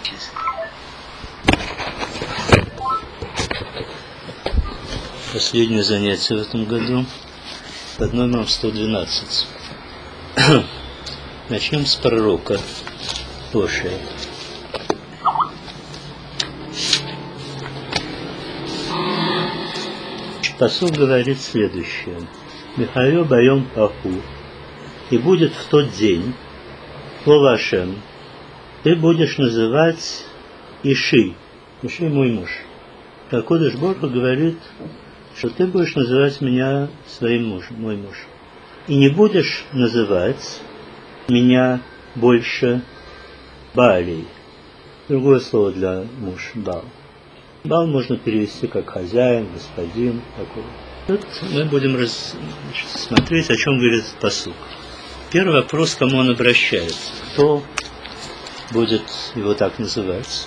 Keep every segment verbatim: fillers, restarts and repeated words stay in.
Последнее занятие в этом году под номером сто двенадцать. Начнем с пророка Ошия. Пасук говорит следующее. Михаил боем паху. И будет в тот день, слово Ашем, ты будешь называть Иши. Иши мой муж. Акодыш Борх говорит, что ты будешь называть меня своим мужем, мой муж. И не будешь называть меня больше Баалей. Другое слово для муж, Баал. Баал можно перевести как хозяин, господин. Такой. Тут мы будем раз... смотреть, о чем говорит пасук. Первый вопрос, к кому он обращается. Кто будет его так называть?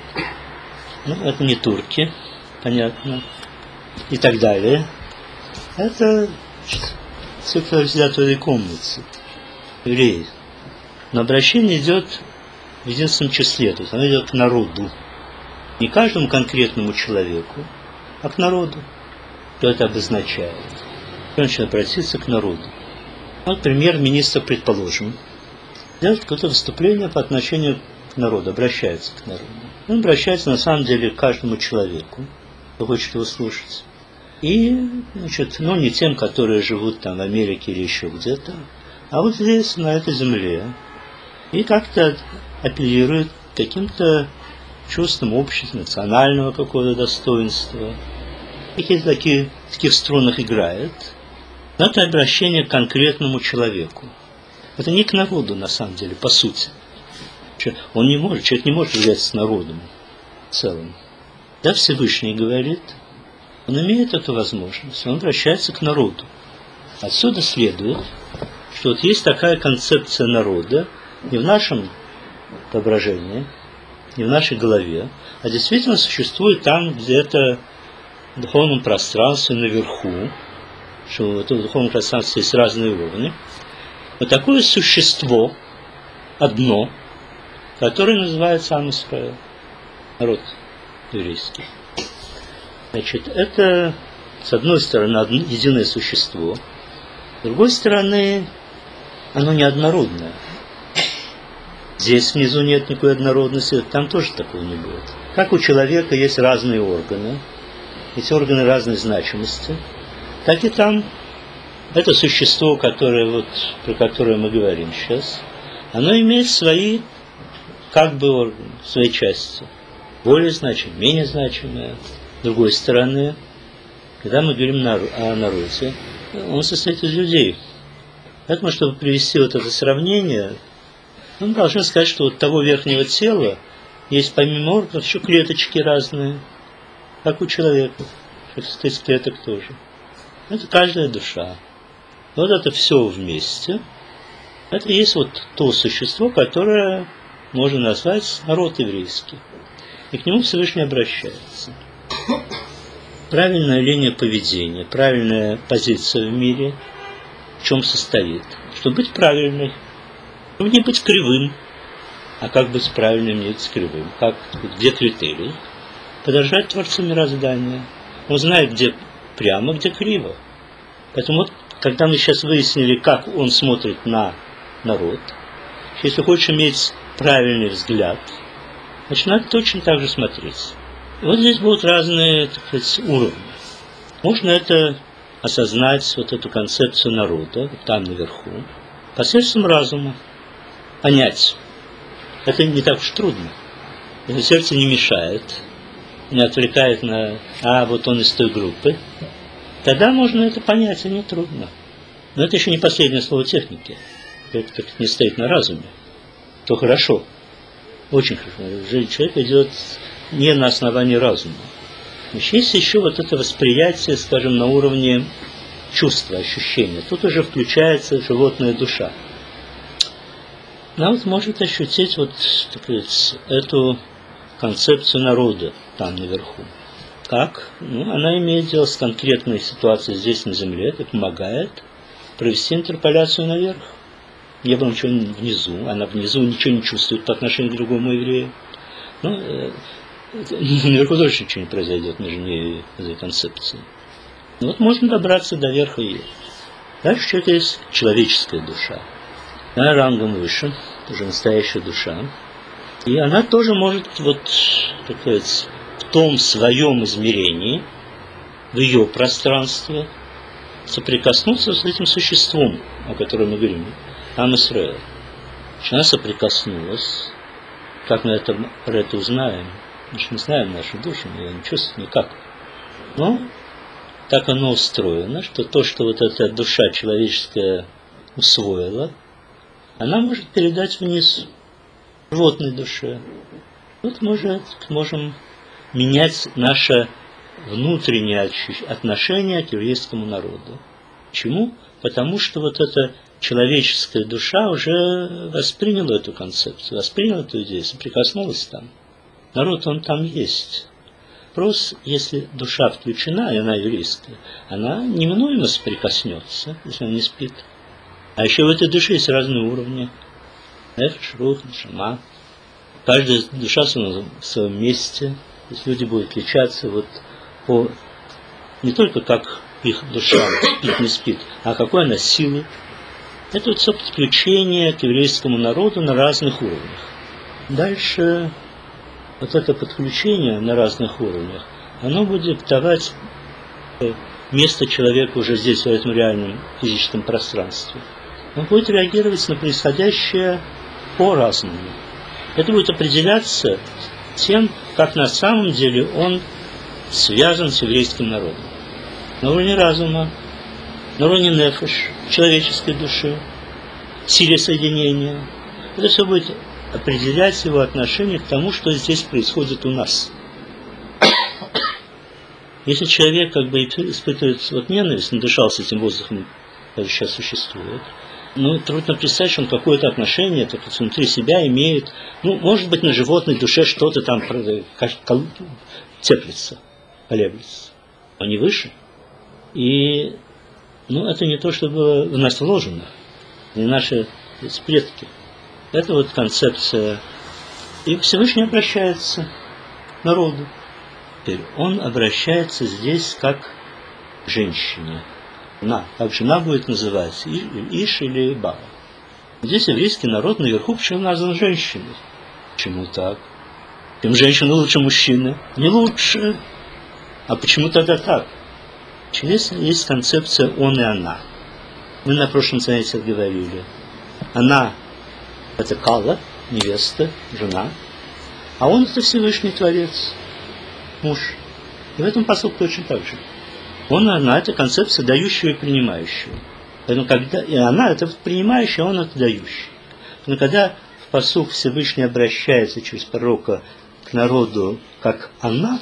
Ну, это не турки, понятно. И так далее. Это все, кто сидят в этой комнате. Евреи. Но обращение идет в единственном числе. То есть оно идет к народу. Не каждому конкретному человеку, а к народу. Что это обозначает? Он начинает обратиться к народу. Вот премьер-министр, предположим, делает какое-то выступление по отношению к народу, обращается к народу. Он обращается на самом деле к каждому человеку, кто хочет его слушать. И, значит, ну не тем, которые живут там в Америке или еще где-то, а вот здесь, на этой земле. И как-то апеллирует к каким-то чувствам общества, национального какого-то достоинства. Какие-то такие, в таких струнах играет. Но это обращение к конкретному человеку. Это не к народу, на самом деле, по сути. Он не может, человек не может являться народом в целом. Да, Всевышний говорит, он имеет эту возможность, он обращается к народу. Отсюда следует, что вот есть такая концепция народа, не в нашем воображении, не в нашей голове, а действительно существует там где-то в духовном пространстве наверху, что в этом духовном пространстве есть разные уровни. Вот такое существо, одно, которое называется Ам Исраэль, народ еврейский. Значит, это, с одной стороны, одно, единое существо, с другой стороны, оно неоднородное. Здесь внизу нет никакой однородности, там тоже такого не будет. Как у человека есть разные органы, эти органы разной значимости, так и там это существо, которое вот, про которое мы говорим сейчас, оно имеет свои, как бы, органы, свои части. Более значимые, менее значимые. С другой стороны, когда мы говорим о народе, он состоит из людей. Поэтому, чтобы привести вот это сравнение, мы должны сказать, что вот того верхнего тела есть помимо органов еще клеточки разные, как у человека, что состоит из клеток тоже. Это каждая душа. Вот это все вместе. Это и есть вот то существо, которое можно назвать народ еврейский. И к нему Всевышний обращается. Правильная линия поведения, правильная позиция в мире в чем состоит? Чтобы быть правильной, чтобы не быть кривым. А как быть правильным, не быть кривым? Как, где критерий? Подражать Творцу мироздания. Он знает, где прямо, где криво. Поэтому вот, когда мы сейчас выяснили, как он смотрит на народ, если хочешь иметь правильный взгляд, значит, надо точно так же смотреть. И вот здесь будут разные, так сказать, уровни. Можно это осознать, вот эту концепцию народа, там наверху, посредством разума, понять. Это не так уж трудно. Если сердце не мешает, не отвлекает на «а, вот он из той группы», тогда можно это понять, и не трудно. Но это еще не последнее слово техники. Это как не стоит на разуме. То хорошо. Очень хорошо. Человек идет не на основании разума. Значит, есть еще вот это восприятие, скажем, на уровне чувства, ощущения. Тут уже включается животная душа. Она вот может ощутить вот, так сказать, эту концепцию народа там наверху. Как? Ну, она имеет дело с конкретной ситуацией здесь на земле, это помогает провести интерполяцию наверх. Не было ничего внизу, она внизу ничего не чувствует по отношению к другому еврею. Ну, э, наверху тоже ничего не произойдет между ней и этой концепцией. Ну, вот можно добраться до верха ее. Дальше что-то есть человеческая душа. Она рангом выше, тоже настоящая душа. И она тоже может, вот, так сказать, в том своем измерении, в ее пространстве, соприкоснуться с этим существом, о котором мы говорим, Ам Исраэль. Она соприкоснулась. Как мы это, про это узнаем? Мы же не знаем нашу душу, мы ее не чувствуем никак. Но так оно устроено, что то, что вот эта душа человеческая усвоила, она может передать вниз животной душе. Вот может, можем менять наше внутреннее отношение к еврейскому народу. Почему? Потому что вот эта человеческая душа уже восприняла эту концепцию, восприняла эту идею, соприкоснулась там. Народ, он там есть. Просто если душа включена, и она еврейская, она неминуемо соприкоснется, если она не спит. А еще в этой душе есть разные уровни. Нефеш, рух, нешама. Каждая душа в своем месте. То есть люди будут отличаться вот по не только как их душа спит, не спит, а какой она силы. Это вот все подключение к еврейскому народу на разных уровнях. Дальше вот это подключение на разных уровнях, оно будет давать место человеку уже здесь, в этом реальном физическом пространстве. Он будет реагировать на происходящее по-разному. Это будет определяться тем, как на самом деле он связан с еврейским народом. На уровне разума, на уровне нефеш, человеческой души, силе соединения. Это все будет определять его отношение к тому, что здесь происходит у нас. Если человек как бы испытывает вот ненависть, надышался этим воздухом, который сейчас существует, ну, трудно представить, что он какое-то отношение так, внутри себя имеет. Ну, может быть, на животной душе что-то там теплится, колеблется, но не выше. И, ну, это не то, что было в нас вложено, не наши предки. Это вот концепция. И Всевышний обращается к народу. Теперь он обращается здесь как к женщине. Она, как жена будет называться, Иш или Баба. Здесь еврейский народ наверху почему назван женщиной? Почему так? Чем женщина лучше мужчины? Не лучше. А почему тогда так? Здесь есть концепция он и она. Мы на прошлом занятии говорили. Она – это Кала, невеста, жена. А он – это Всевышний Творец, муж. И в этом посылке точно так же. Он и она – это концепция дающего и принимающего. Поэтому когда и она – это принимающая, а он – это дающий. Но когда в посук Всевышний обращается через пророка к народу как она,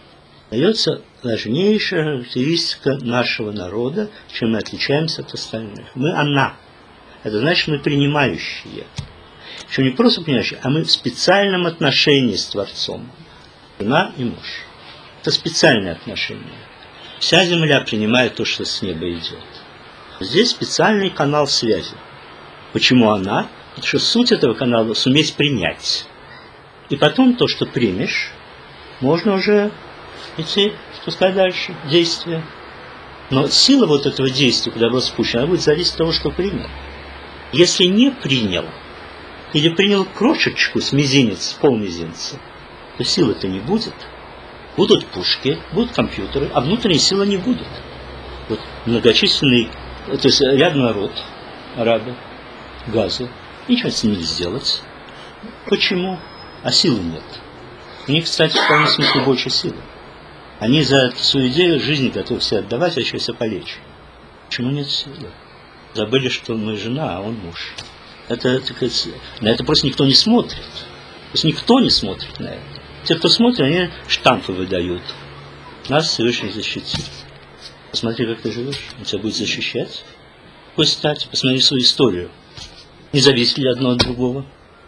дается важнейшая характеристика нашего народа, чем мы отличаемся от остальных. Мы она. Это значит, мы принимающие. Еще не просто принимающие, а мы в специальном отношении с Творцом. Жена и муж. Это специальное отношение. Вся земля принимает то, что с неба идет. Здесь специальный канал связи. Почему она? Потому что суть этого канала – суметь принять. И потом то, что примешь, можно уже идти, спускать дальше, действие. Но сила вот этого действия, куда было спущено, она будет зависеть от того, что принял. Если не принял, или принял крошечку с мизинец, с полмизинца, то силы-то не будет. Будут пушки, будут компьютеры, а внутренней силы не будет. Вот многочисленный, то есть ряд народ, арабы, газы, ничего с ними не сделать. Почему? А силы нет. У них, кстати, в полном смысле больше силы. Они за эту свою идею жизни готовы все отдавать, а еще все полечь. Почему нет силы? Забыли, что мы жена, а он муж. Это, так сказать, на это просто никто не смотрит. То есть никто не смотрит на это. Те, кто смотрит, они штампы выдают. Нас Всевышний защитит. Посмотри, как ты живешь. Он тебя будет защищать. Пусть стать, посмотри свою историю. Не зависит ли одно от другого.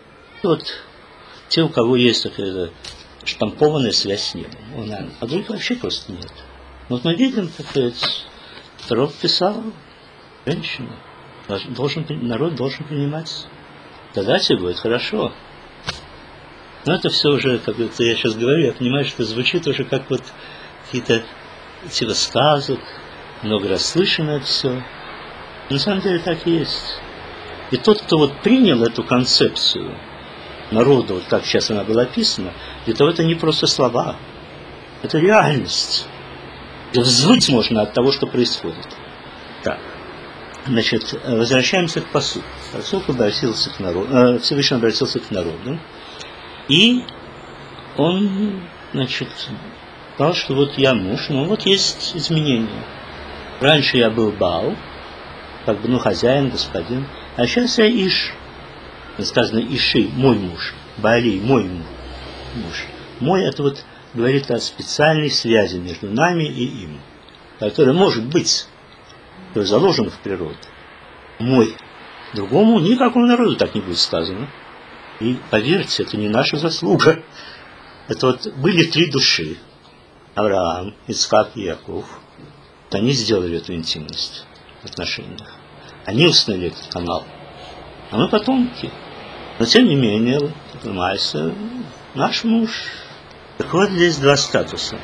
И вот те, у кого есть такая штампованная связь с небом. А других вообще просто нет. Вот мы видим, так сказать, пророк писал, женщина. Должен, народ должен принимать. Тогда все будет хорошо. Но это все уже, как это я сейчас говорю, я понимаю, что звучит уже как вот какие-то типа сказок, много раз слышано это все. На самом деле так и есть. И тот, кто вот принял эту концепцию народа, вот как сейчас она была описана, для того это не просто слова, это реальность. И взвыть можно от того, что происходит. Так, значит, возвращаемся к пасуку. Пасук обратился к народу, э, Всевышний обратился к народу, и он, значит, сказал, что вот я муж, но вот есть изменения. Раньше я был Баал, как бы, ну, хозяин, господин, а сейчас я Иш. Сказано Иши, мой муж, Баали, мой муж. Мой, это вот говорит о специальной связи между нами и им, которая может быть, которая заложена в природе. Мой. Другому никакому народу так не будет сказано. И поверьте, это не наша заслуга. Это вот были три души. Авраам, Ицхак и Яков. Вот они сделали эту интимность в отношениях. Они установили этот канал. А мы потомки. Но тем не менее, Майса, наш муж. Так вот здесь два статуса.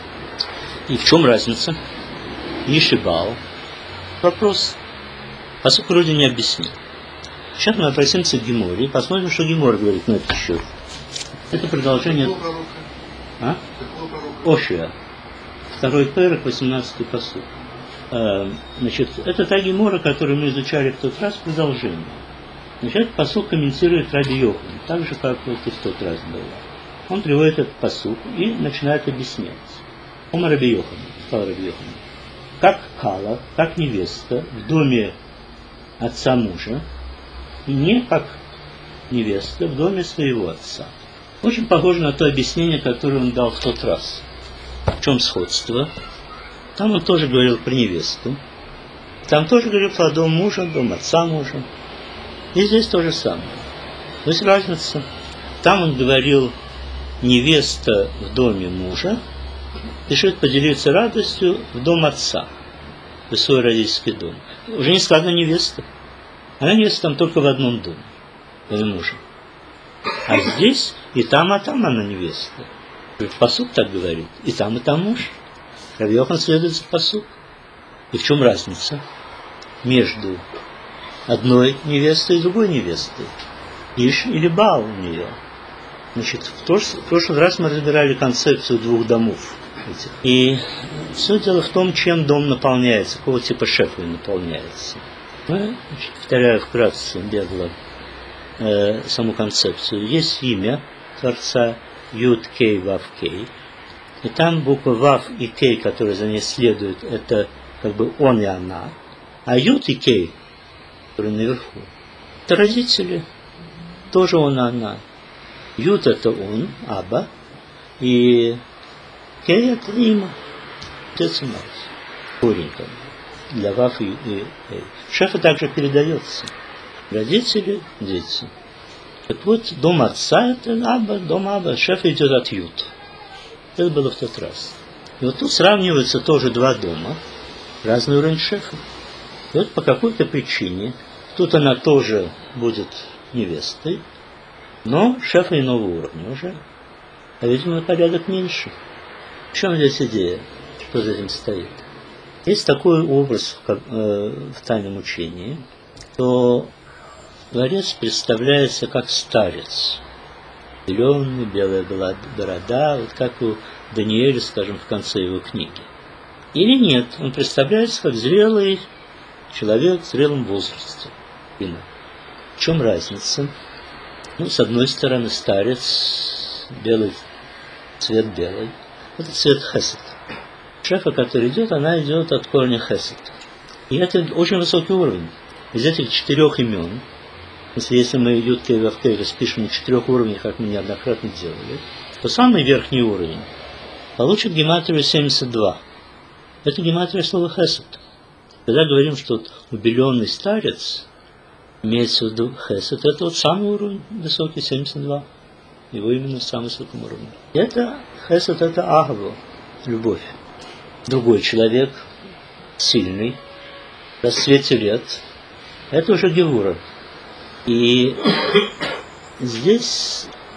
И в чем разница? Иш и Баал. Вопрос, пасук вроде не объяснил. Сейчас мы обратимся к Геморе и посмотрим, что Гемор говорит на этот счет. Это продолжение... А? Ошия. Второй перек, восемнадцатый пасук. Значит, это та Гемора, которую мы изучали в тот раз, продолжение. Значит, этот пасук комментирует Раби Йохан, так же, как вот и в тот раз было. Он приводит этот пасук и начинает объяснять. Ома Раби Йохан, сказал Раби Йохан, как Кала, как невеста в доме отца мужа, и не как невеста в доме своего отца. Очень похоже на то объяснение, которое он дал в тот раз. В чем сходство? Там он тоже говорил про невесту. Там тоже говорил про дом мужа, дом отца мужа. И здесь то же самое. То есть разница. Там он говорил невеста в доме мужа, решит поделиться радостью в дом отца, в свой родительский дом. Уже не сказано невеста. Она невеста там только в одном доме, в мужа. А здесь и там, а там она невеста. Пасук так говорит. И там, и там муж. Раби Йохан следует за пасук. И в чем разница между одной невестой и другой невестой? Иш или Баал у нее. Значит, в, то, в прошлый раз мы разбирали концепцию двух домов. Этих. И все дело в том, чем дом наполняется, какого типа шефа он наполняется. Ну, значит, повторяю вкратце, бегло, э, саму концепцию. Есть имя Творца Юд Кей Вав Кей. И там буква Вав и Кей, которые за ней следуют, это как бы он и она. А Юд и Кей, которые наверху, это родители, тоже он и она. Юд это он, Аба, и Кей это имя, отец и мать. Корень как бы. Для Вав и Кей. Шефа также передается. Родители, дети. Так вот, дом отца это Аба, дом Аба. Шеф идет от Юд. Это было в тот раз. И вот тут сравниваются тоже два дома. Разный уровень шефа. И вот по какой-то причине тут она тоже будет невестой, но шефа иного уровня уже. А, видимо, порядок меньше. В чем здесь идея? Что за этим стоит? Есть такой образ как, э, в тайном учении, то Творец представляется как старец. Зеленый, белая борода, вот как у Даниэля, скажем, в конце его книги. Или нет, он представляется как зрелый человек в зрелом возрасте. В чем разница? Ну, с одной стороны, старец, белый, цвет белый, это цвет хесед. Шефа, который идет, она идет от корня хесед. И это очень высокий уровень. Из этих четырех имен, если, если мы Юд Кей Вав Кей распишем на четырех уровнях, как мы неоднократно делали, то самый верхний уровень получит гематрию семьдесят два. Это гематрия слова хесед. Когда говорим, что убеленный старец, имеется в виду хесед, это вот самый уровень высокий, семьдесят два. Его именно в самом высоком уровне. Это хесед, это ахва, любовь. Другой человек, сильный, в расцвете лет, это уже гевура. И здесь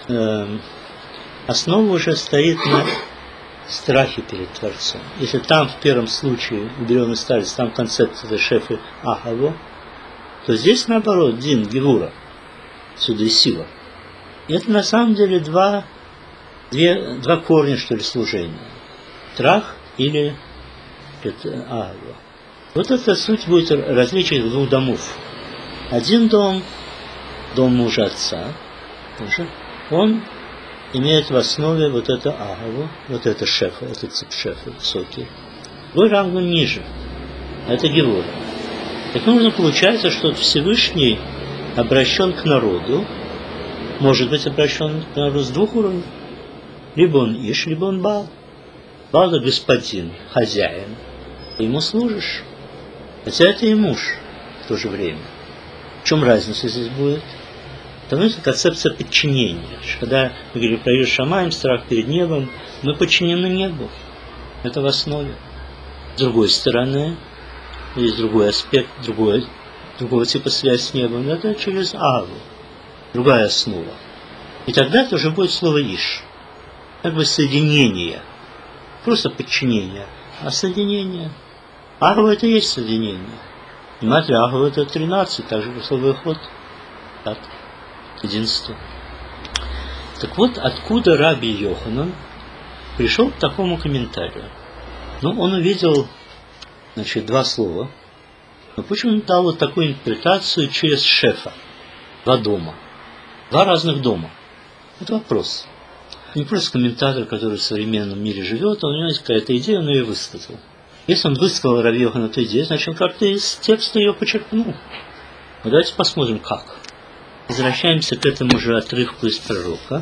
э, основа уже стоит на страхе перед Творцом. Если там в первом случае, в древней старец, там концепция шефы Ахаво, то здесь наоборот, Дин, Гевура, отсюда и сила. И это на самом деле два, две, два корня, что ли, служения. Трах или Ахаво. Вот эта суть будет различие двух домов. Один дом, дом мужа отца, он имеет в основе вот это Агаву, вот это шефа, это цеп шефа, высокий. Другой рангу ниже, это Гевура. Так нужно получается, что Всевышний обращен к народу, может быть обращен к народу с двух уровней. Либо он Иш, либо он Баал. Баал это господин, хозяин. Ты ему служишь. Хотя это и муж в то же время. В чем разница здесь будет? Потому что концепция подчинения. Когда мы говорим про Ир Шамаим, страх перед небом, мы подчинены небу. Это в основе. С другой стороны, есть другой аспект, другой, другого типа связь с небом. Это через Аву. Другая основа. И тогда это уже будет слово Иш. Как бы соединение. Просто подчинение. А соединение. Агава это и есть соединение. Понимаете, Агава это тринадцать, также как слово Ход. Так. Единство. Так вот, откуда Раби Йоханан пришел к такому комментарию? Ну, он увидел, значит, два слова. Но почему он дал вот такую интерпретацию через шефа? Два дома. Два разных дома. Это вопрос. Не просто комментатор, который в современном мире живет, а у него есть какая-то идея, он ее высказал. Если он высказал Раби Йоханану эту идею, значит, он как-то из текста ее почерпнул. Но давайте посмотрим, как. Возвращаемся к этому же отрывку из пророка.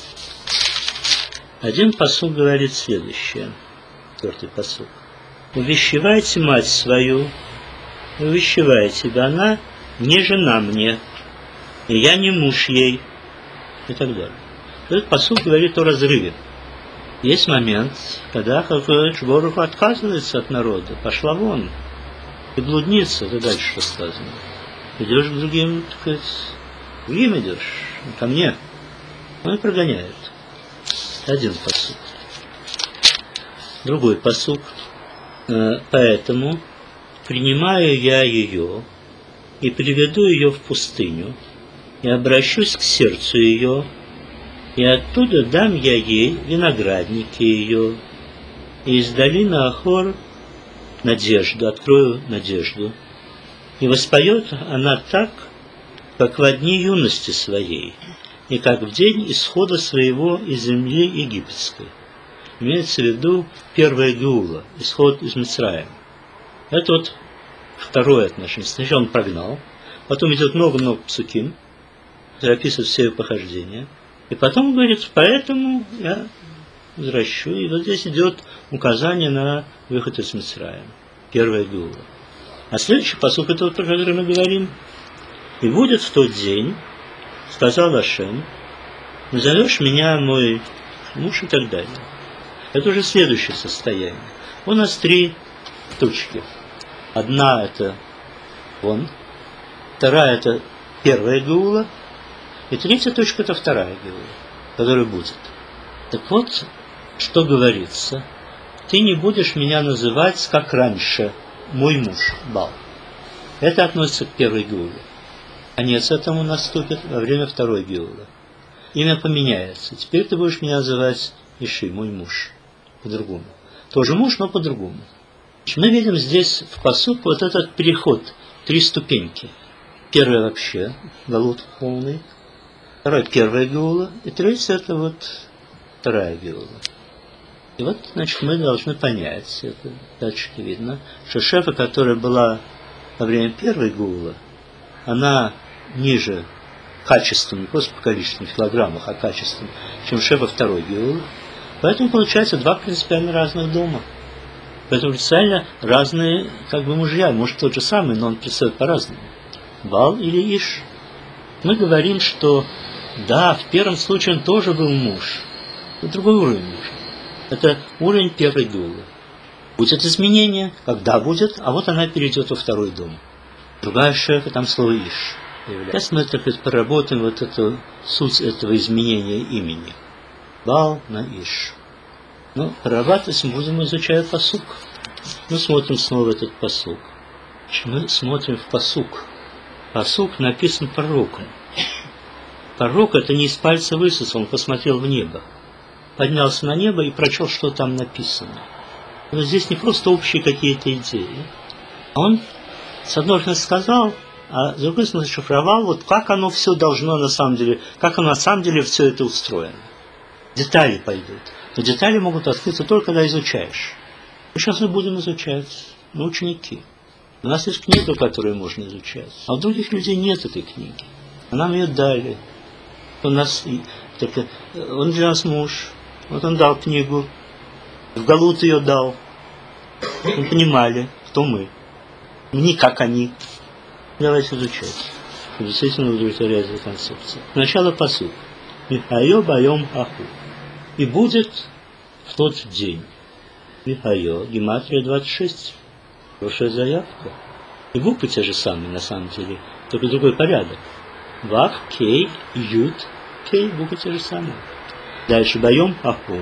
Один пасук говорит следующее. Четвертый пасук. «Увещевайте мать свою, увещевайте, ибо она не жена мне, и я не муж ей». И так далее. Этот пасук говорит о разрыве. Есть момент, когда Хакодыш Борух отказывается от народа, пошла вон, и блудница, это дальше что сказано. Идешь к другим, так сказать, другим идешь, ко мне. Он и прогоняет. Один пасук. Другой пасук. Поэтому принимаю я ее и приведу ее в пустыню, и обращусь к сердцу ее, и оттуда дам я ей виноградники ее, и из долины Ахор надежду, открою надежду. И воспоет она так, как в дни юности своей, и как в день исхода своего из земли египетской. Имеется в виду первая Геула, исход из Мицраима. Это вот второе отношение. Сначала он прогнал, потом идет много-много псуким, который описывает все его похождения. И потом говорит, поэтому я возвращу. И вот здесь идет указание на выход из Мицраима. Первая Геула. А следующий пасук, это вот, про который мы говорим. И будет в тот день, сказал Ашем, назовешь меня мой муж и так далее. Это уже следующее состояние. У нас три точки. Одна это он, вторая это первая Геула, и третья точка это вторая Геула, которая будет. Так вот, что говорится, ты не будешь меня называть, как раньше, мой муж, Бал. Это относится к первой Геуле. Конец этому наступит во время второй Геулы. Имя поменяется. Теперь ты будешь меня называть Иши, мой муж. По-другому. Тоже муж, но по-другому. Мы видим здесь в пасук вот этот переход. Три ступеньки. Первая вообще, галут полный. Вторая первая Геула. И третья это вот вторая Геула. И вот, значит, мы должны понять, это дальше видно, что шефа, которая была во время первой Геулы, она ниже качеством, не просто по количественным килограммах, а качеством, чем шефа второй Геулы. Поэтому получается два принципиально разных дома. Поэтому принципиально разные как бы мужья. Может, тот же самый, но он представляет по-разному. Бал или Иш. Мы говорим, что да, в первом случае он тоже был муж. Это другой уровень мужа. Это уровень первой Геулы. Будет изменение, когда будет, а вот она перейдет во второй дом. Другая шефа, там слово Иш. появляется. Сейчас мы, так сказать, поработаем вот эту суть этого изменения имени. Бал на Иш. Ну, прорабатывать мы будем, изучая пасук. Мы смотрим снова этот пасук. Мы смотрим в пасук. Пасук написан пророком. Пророк это не из пальца высосал, он посмотрел в небо. Поднялся на небо и прочел, что там написано. Но здесь не просто общие какие-то идеи. Он, с одной стороны, сказал, а с другой стороны, зашифровал, вот как оно все должно на самом деле, как оно на самом деле все это устроено. Детали пойдут. Но детали могут открыться только когда изучаешь. И сейчас мы будем изучать, мы ученики. У нас есть книга, которую можно изучать. А у других людей нет этой книги. А нам ее дали. У нас, так, он для нас муж. Вот он дал книгу. В Галут ее дал. Мы понимали, кто мы. Не как они. Давайте изучать. Действительно удовлетворяет эта концепция. Начало пасук. Михайо байом аху. И будет в тот день. Михайо, гематрия двадцать шесть. Хорошая заявка. И буквы те же самые, на самом деле. Только другой порядок. Вав, кей, ют, кей, буквы те же самые. Дальше байом аху.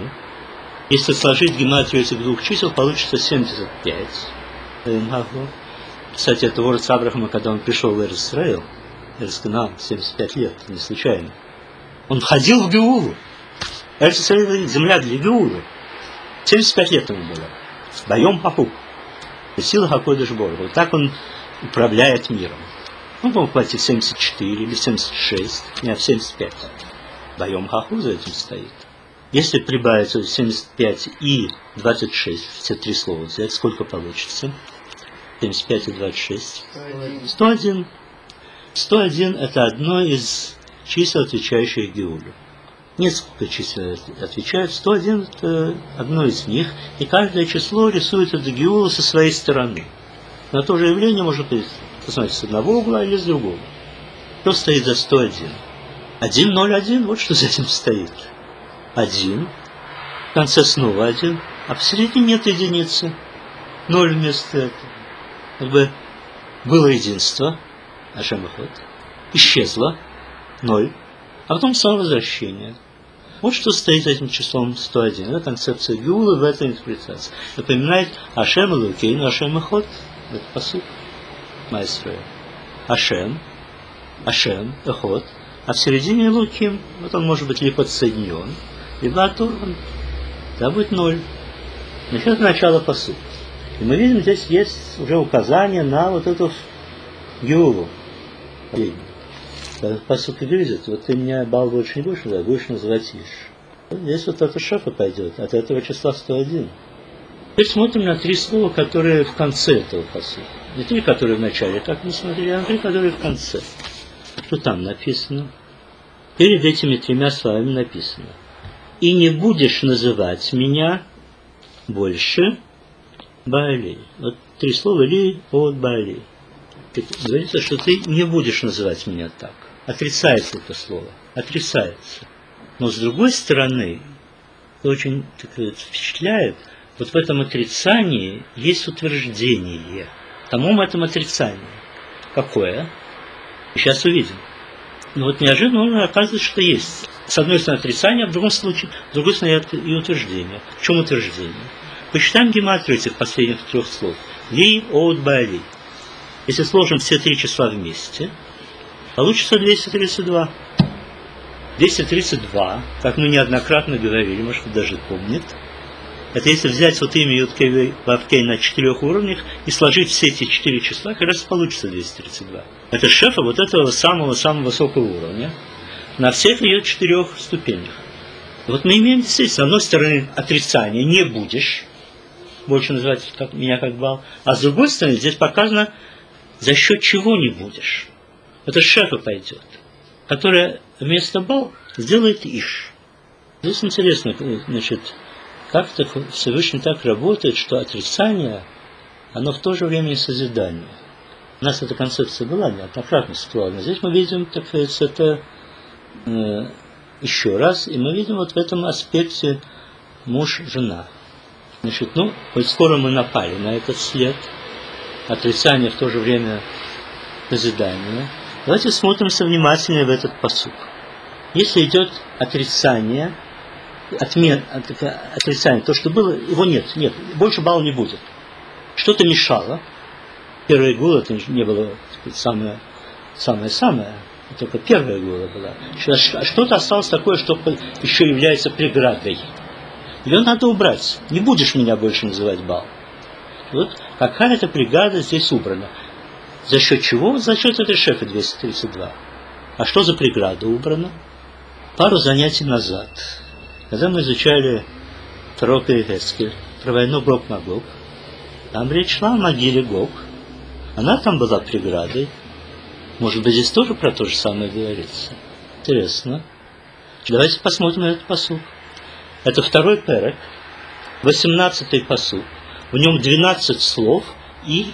Если сложить гематрию этих двух чисел, получится семьдесят пять. Байом аху. Кстати, это ворот Авраама, когда он пришел в Эрец-Исраэл, Эрец-Канаан, семьдесят пять лет, не случайно. Он входил в Геулу. Эрец-Исраэль говорит, земля для Геулы. семьдесят пять лет ему было. Байом аху. Сила Хакодыш Борг. Вот так он управляет миром. Он мог платить семьдесят четыре или семьдесят шесть, нет, семьдесят пять. Байом хаху за этим стоит. Если прибавить семьдесят пять и двадцать шесть, все три слова взять, сколько получится? семьдесят пять и двадцать шесть. сто один. сто один это одно из чисел, отвечающих Геулю. Несколько чисел отвечают. сто один это одно из них. И каждое число рисует эту Геулу со своей стороны. На то же явление можно посмотреть с одного угла или с другого. Что стоит за сто один? один, ноль, один. Вот что за этим стоит. один. В конце снова один. А посередине нет единицы. ноль вместо этого. Как бы было единство. Ашем Эхад. Исчезло. ноль. А потом самовозвращение. Вот что стоит за этим числом сто один. Это концепция Геулы в этой интерпретации. Напоминает Ашем Элокейну, Ашем Эхад. Это пасук. Майстроя. Ашем. Ашем. Эхад. А в середине Элоким, вот он может быть либо подсоединен, либо оторван. Да будет ноль. Значит, начало пасук. И мы видим, здесь есть уже указание на вот эту Геулу. Пасук говорит, вот ты меня бал больше не будешь называть, будешь называть Иш. Здесь вот эта шефа пойдет, от этого числа сто один. Теперь смотрим на три слова, которые в конце этого пасука. Не три, которые в начале, как мы смотрели, а три, которые в конце. Что там написано? Перед этими тремя словами написано. И не будешь называть меня больше Баалей. Вот три слова ли от Баалей. Говорится, что ты не будешь называть меня так. Отрицается это слово. Отрицается. Но с другой стороны, это очень так сказать, впечатляет, вот в этом отрицании есть утверждение. В самом этом отрицании. Какое? Сейчас увидим. Но вот неожиданно оказывается, что есть. С одной стороны отрицание, а в другом случае, с другой стороны и утверждение. В чем утверждение? Посчитаем гематрию этих последних трех слов. Ли, от, баали. Если сложим все три числа вместе, получится двести тридцать два. двести тридцать два, как мы неоднократно говорили, может кто даже помнит, это если взять вот имя Юткей Вавкей на четырех уровнях и сложить все эти четыре числа, как раз получится двести тридцать два. Это шефа вот этого самого-самого высокого уровня на всех ее четырех ступенях. Вот мы имеем здесь, с одной стороны, отрицание, не будешь, больше называть как, меня как бал, а с другой стороны, здесь показано, за счет чего не будешь. Это шефа пойдет, которая вместо бал сделает иш. Здесь интересно, значит, как-то Всевышний так работает, что отрицание, оно в то же время и созидание. У нас эта концепция была неоднократно всплыла, но здесь мы видим, так сказать, это э, еще раз, и мы видим вот в этом аспекте муж-жена. Значит, ну, хоть скоро мы напали на этот след, отрицание в то же время созидание, Давайте смотримся внимательнее в этот пасук. Если идет отрицание, отмен, отрицание, то, что было, его нет, нет, больше балла не будет. Что-то мешало. Первая гула, это не было самое, самое-самое, только первая гула была. Что-то осталось такое, что еще является преградой. Ее надо убрать. Не будешь меня больше называть бал. Вот какая-то преграда здесь убрана. За счет чего? За счет этой шефы двести тридцать два. А что за преграда убрана? Пару занятий назад, когда мы изучали пророка Иезекииля про войну Гог-Магог, там речь шла о могиле Гог. Она там была преградой. Может быть, здесь тоже про то же самое говорится. Интересно. Давайте посмотрим на этот пасук. Это второй перек, восемнадцатый пасук. В нем двенадцать слов и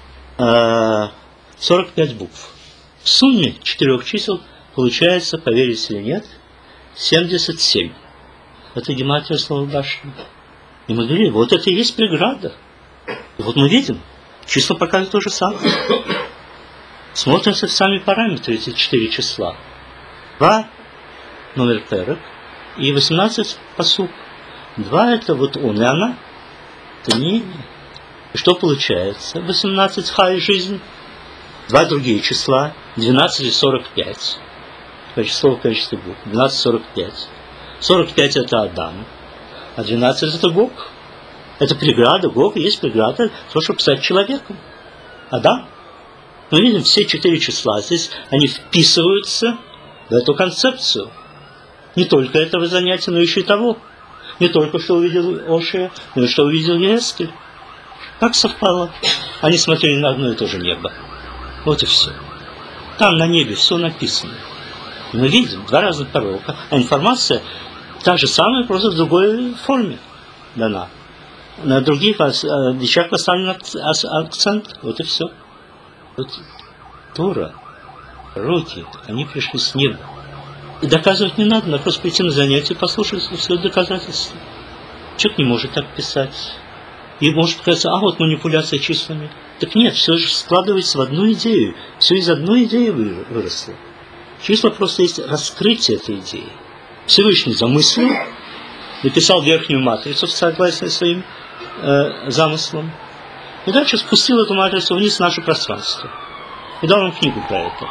э, сорок пять букв. В сумме четырех чисел получается, поверите или нет, семьдесят семь. Это гематрия слова башни. И мы говорим, вот это и есть преграда. И вот мы видим, числа показывают то же самое. Смотримся в сами параметры, эти четыре числа. два номер перек и восемнадцать пасук. два это вот он и она. Это не. И что получается? восемнадцать хай жизнь. Два другие числа. двенадцать и сорок пять. Число в количестве букв. двенадцать и сорок пять. сорок пять это Адам. А двенадцать это Гог. Это преграда. Гог есть преграда, то, чтобы стать человеком. Адам. Мы видим все четыре числа здесь, они вписываются в эту концепцию. Не только этого занятия, но еще и того. Не только что увидел Ошия, но и что увидел Иезекииль. Как совпало? Они смотрели на одно и то же небо. Вот и все. Там на небе все написано. И мы видим два разных пророка, а информация та же самая, просто в другой форме дана. На других вещах поставлен акцент. Вот и все. Вот Тора, пророки, они пришли с неба. И доказывать не надо, надо просто прийти на занятия, послушать все доказательства. Человек не может так писать. И может показаться, а вот манипуляция числами. Так нет, все же складывается в одну идею. Все из одной идеи выросло. Числа просто есть раскрытие этой идеи. Всевышний замыслил, написал верхнюю матрицу в согласии с своим э, замыслом. И дальше спустил эту матрицу вниз в наше пространство. И дал нам книгу про это.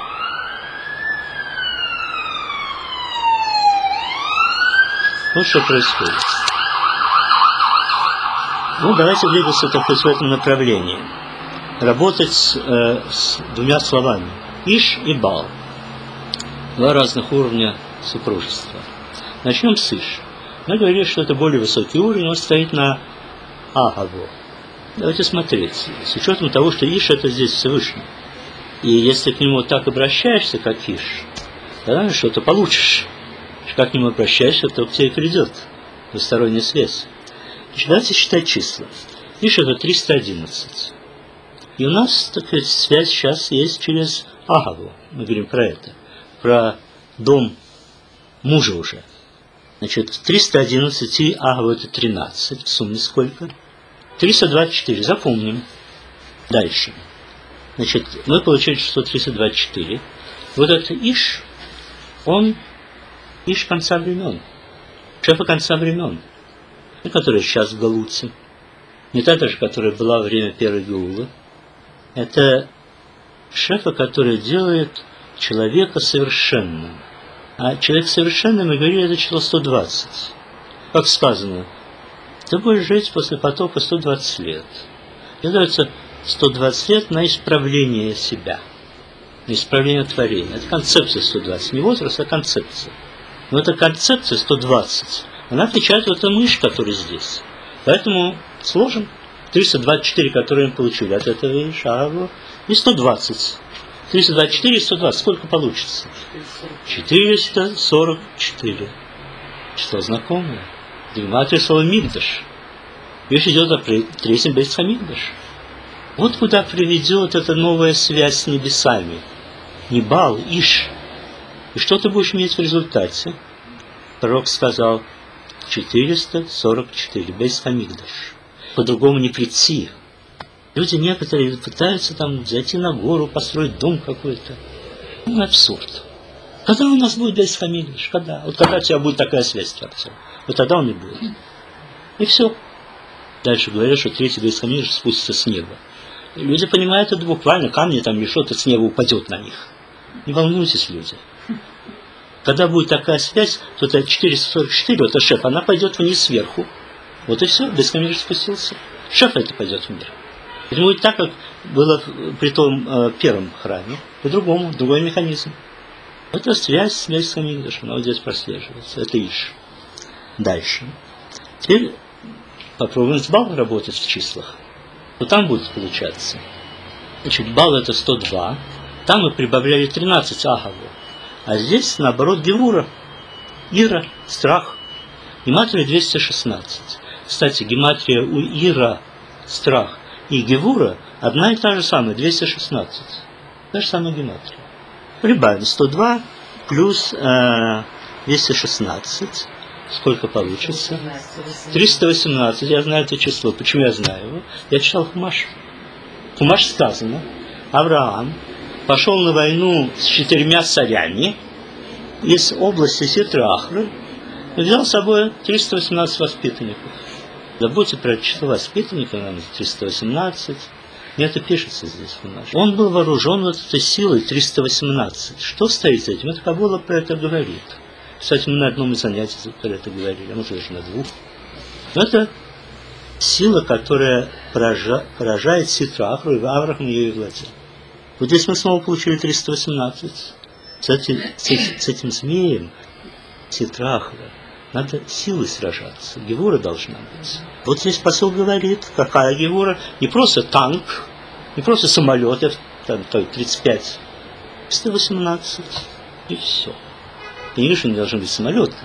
Вот что происходит. Ну, давайте двигаться так сказать, в этом направлении. Работать э, с двумя словами. Иш и Бал. Два разных уровня супружества. Начнем с Иш. Мы говорили, что это более высокий уровень, он стоит на Агаву. Давайте смотреть. С учетом того, что Иш это здесь Всевышний. И если к нему так обращаешься, как Иш, тогда что-то получишь. Как к нему обращаешься, то к тебе придет двусторонняя связь. Значит, давайте считать числа. Иш это триста одиннадцать. И у нас такая связь сейчас есть через Агаву. Мы говорим про это. Про дом мужа уже. Значит, триста одиннадцать и Агаву это тринадцать. В сумме сколько? триста двадцать четыре. Запомним. Дальше. Значит, мы получили число триста двадцать четыре. Вот этот Иш, он Иш конца времен. Шефа конца времен. Не которая сейчас в Галуце. Не та же, которая была во время первой Геулы. Это шефа, который делает человека совершенным. А человек совершенный, мы говорили, это число сто двадцать. Как сказано, ты будешь жить после потопа сто двадцать лет. И дается сто двадцать лет на исправление себя. На исправление творения. Это концепция сто двадцать. Не возраст, а концепция. Но эта концепция сто двадцать, она отличает вот эту мышь, которая здесь. Поэтому сложим триста двадцать четыре, которые мы получили от этого Ишагу, и сто двадцать. триста двадцать четыре и сто двадцать. Сколько получится? четыреста сорок четыре. Число знакомое. Гематрия слова Мигдаш. Речь идет о третьем Бейт Хамикдаш. Вот куда приведет эта новая связь с небесами. Не Бал, Иш. И что ты будешь иметь в результате? Пророк сказал четыреста сорок четыре, Бейт Хамикдаш. По-другому не прийти. Люди некоторые пытаются там зайти на гору, построить дом какой-то. Ну, абсурд. Когда у нас будет Бейс Хамикдаш? Когда? Вот когда у тебя будет такая связь с Творцом. Вот тогда он и будет. И все. Дальше говорят, что третий Бейс Хамикдаш спустится с неба. И люди понимают это буквально. Камни там или что-то с неба упадет на них. Не волнуйтесь, люди. Когда будет такая связь, то это четыреста сорок четыре, это шеф, она пойдет вниз сверху. Вот и все, Бейс Хамикдаш спустился. Шеф это пойдет в мир. Это будет так, как было при том э, первом храме, по-другому, другой механизм. Это связь с Бейс Хамикдашем, она вот здесь прослеживается. Это Иш. Дальше. Теперь попробуем с Бал работать в числах. Вот там будет получаться. Значит, Бал это сто два. Там мы прибавляли тринадцать Агаву. А здесь, наоборот, Гевура, Ира, страх. Гематрия двести шестнадцать. Кстати, гематрия у Ира, страх, и Гевура одна и та же самая, двести шестнадцать. Та же самая гематрия. Прибавим сто два плюс э, двести шестнадцать. Сколько получится? триста восемнадцать. Я знаю это число. Почему я знаю его? Я читал Хумаш. В Хумаш сказано, Авраам пошел на войну с четырьмя царями из области Ситрахры и взял с собой триста восемнадцать воспитанников. Забудьте про число воспитанников, нам триста восемнадцать. И это пишется здесь. Он был вооружен вот этой силой триста восемнадцать. Что стоит за этим? Это Каббала про это говорит. Кстати, мы на одном из занятий про это говорили, а может даже на двух. Но это сила, которая поража, поражает Ситрахру, и Авраам ее владел. Вот здесь мы снова получили триста восемнадцать. Кстати, с, с этим змеем Ситрахра надо силой сражаться. Гевура должна быть. Вот здесь посол говорит, какая Гевура? Не просто танк, не просто самолет, там тридцать пять, триста восемнадцать, и все. Конечно, не должны быть самолеты.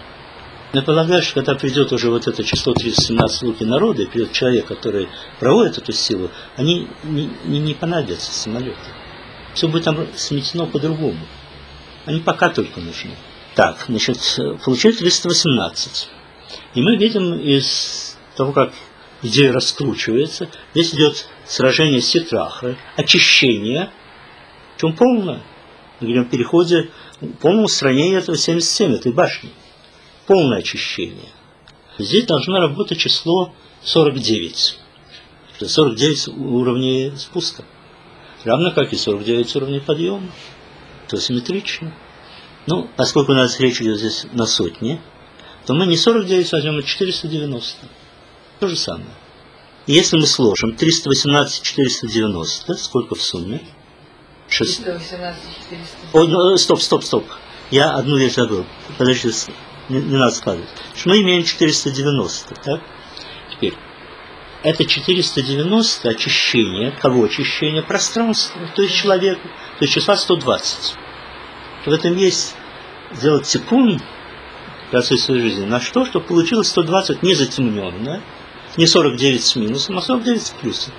Я полагаю, что когда придет уже вот это число триста семнадцать луки народа, и придет человек, который проводит эту силу, они не, не, не понадобятся самолеты. Все будет там сметено по-другому. Они пока только нужны. Так, значит, получили триста восемнадцать. И мы видим из того, как идея раскручивается, здесь идет сражение с Ситрахрой, очищение, в чем полное. Мы говорим о переходе, полном устранении этого семьдесят семь, этой башни. Полное очищение. Здесь должно работать число сорок девять. сорок девять уровней спуска. Равно как и сорок девять уровней подъема. То симметрично. Ну, поскольку у нас речь идет здесь на сотни, то мы не сорок девять возьмем, а четыреста девяносто. То же самое. И если мы сложим триста восемнадцать, четыреста девяносто, сколько в сумме? триста восемнадцать, четыреста. Ой, ну, стоп, стоп, стоп. Я одну вещь забыл. Подожди, не, не надо складывать. Мы имеем четыреста девяносто, так? Теперь. Это четыреста девяносто очищение. Кого очищение? Пространства, то есть человека. То есть числа сто двадцать. В этом есть сделать тикун в процессе своей жизни. На что? Чтобы получилось сто двадцать не затемненное. Не сорок девять с минусом, а сорок девять с плюсом.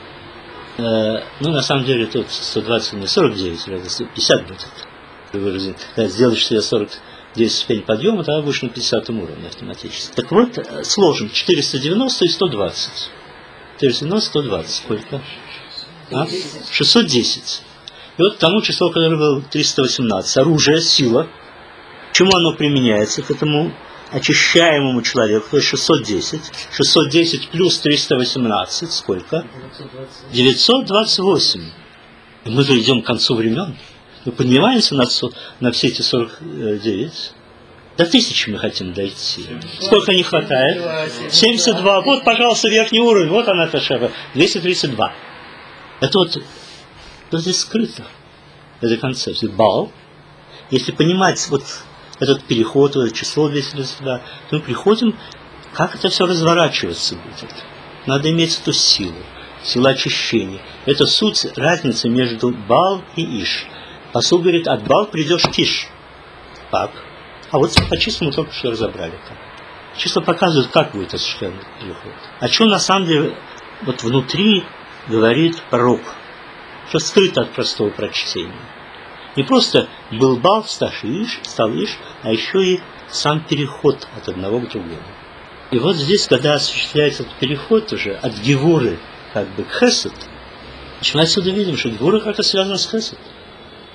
Э, ну, на самом деле, тут сто двадцать не сорок девять, а пятьдесят будет. Когда сделаешь себе сорок девять ступень подъема, тогда будешь на пятидесятом уровне автоматически. Так вот, сложим четыреста девяносто и сто двадцать. четыреста девяносто, сто двадцать. Сколько? А? шестьсот десять. И вот к тому числу, которое было триста восемнадцать. Оружие, сила. К чему оно применяется? К этому очищаемому человеку. То есть шестьсот десять. шестьсот десять плюс триста восемнадцать. Сколько? девятьсот двадцать восемь. И мы же идем к концу времен. Мы поднимаемся на, на все эти сорок девять. До тысячи мы хотим дойти. Сколько не хватает? семьдесят два. Вот, пожалуйста, верхний уровень. Вот она, та шеба. двести тридцать два. Это вот, вот здесь скрыто. Это концепция. Бал. Если понимать вот этот переход, это число двести тридцать два, то мы приходим, как это все разворачиваться будет. Надо иметь эту силу. Сила очищения. Это суть разницы между Бал и Иш. Посол говорит, от Бал придешь к Иш. Так. А вот по числу мы только что разобрали. Числа показывают, как будет осуществлен переход. А что на самом деле вот внутри говорит пророк, что скрыто от простого прочтения. Не просто был Бал, стал Иш, стал Иш, а еще и сам переход от одного к другому. И вот здесь, когда осуществляется этот переход уже от Гевуры как бы к Хесед, мы отсюда видим, что Гевура как-то связана с Хесед.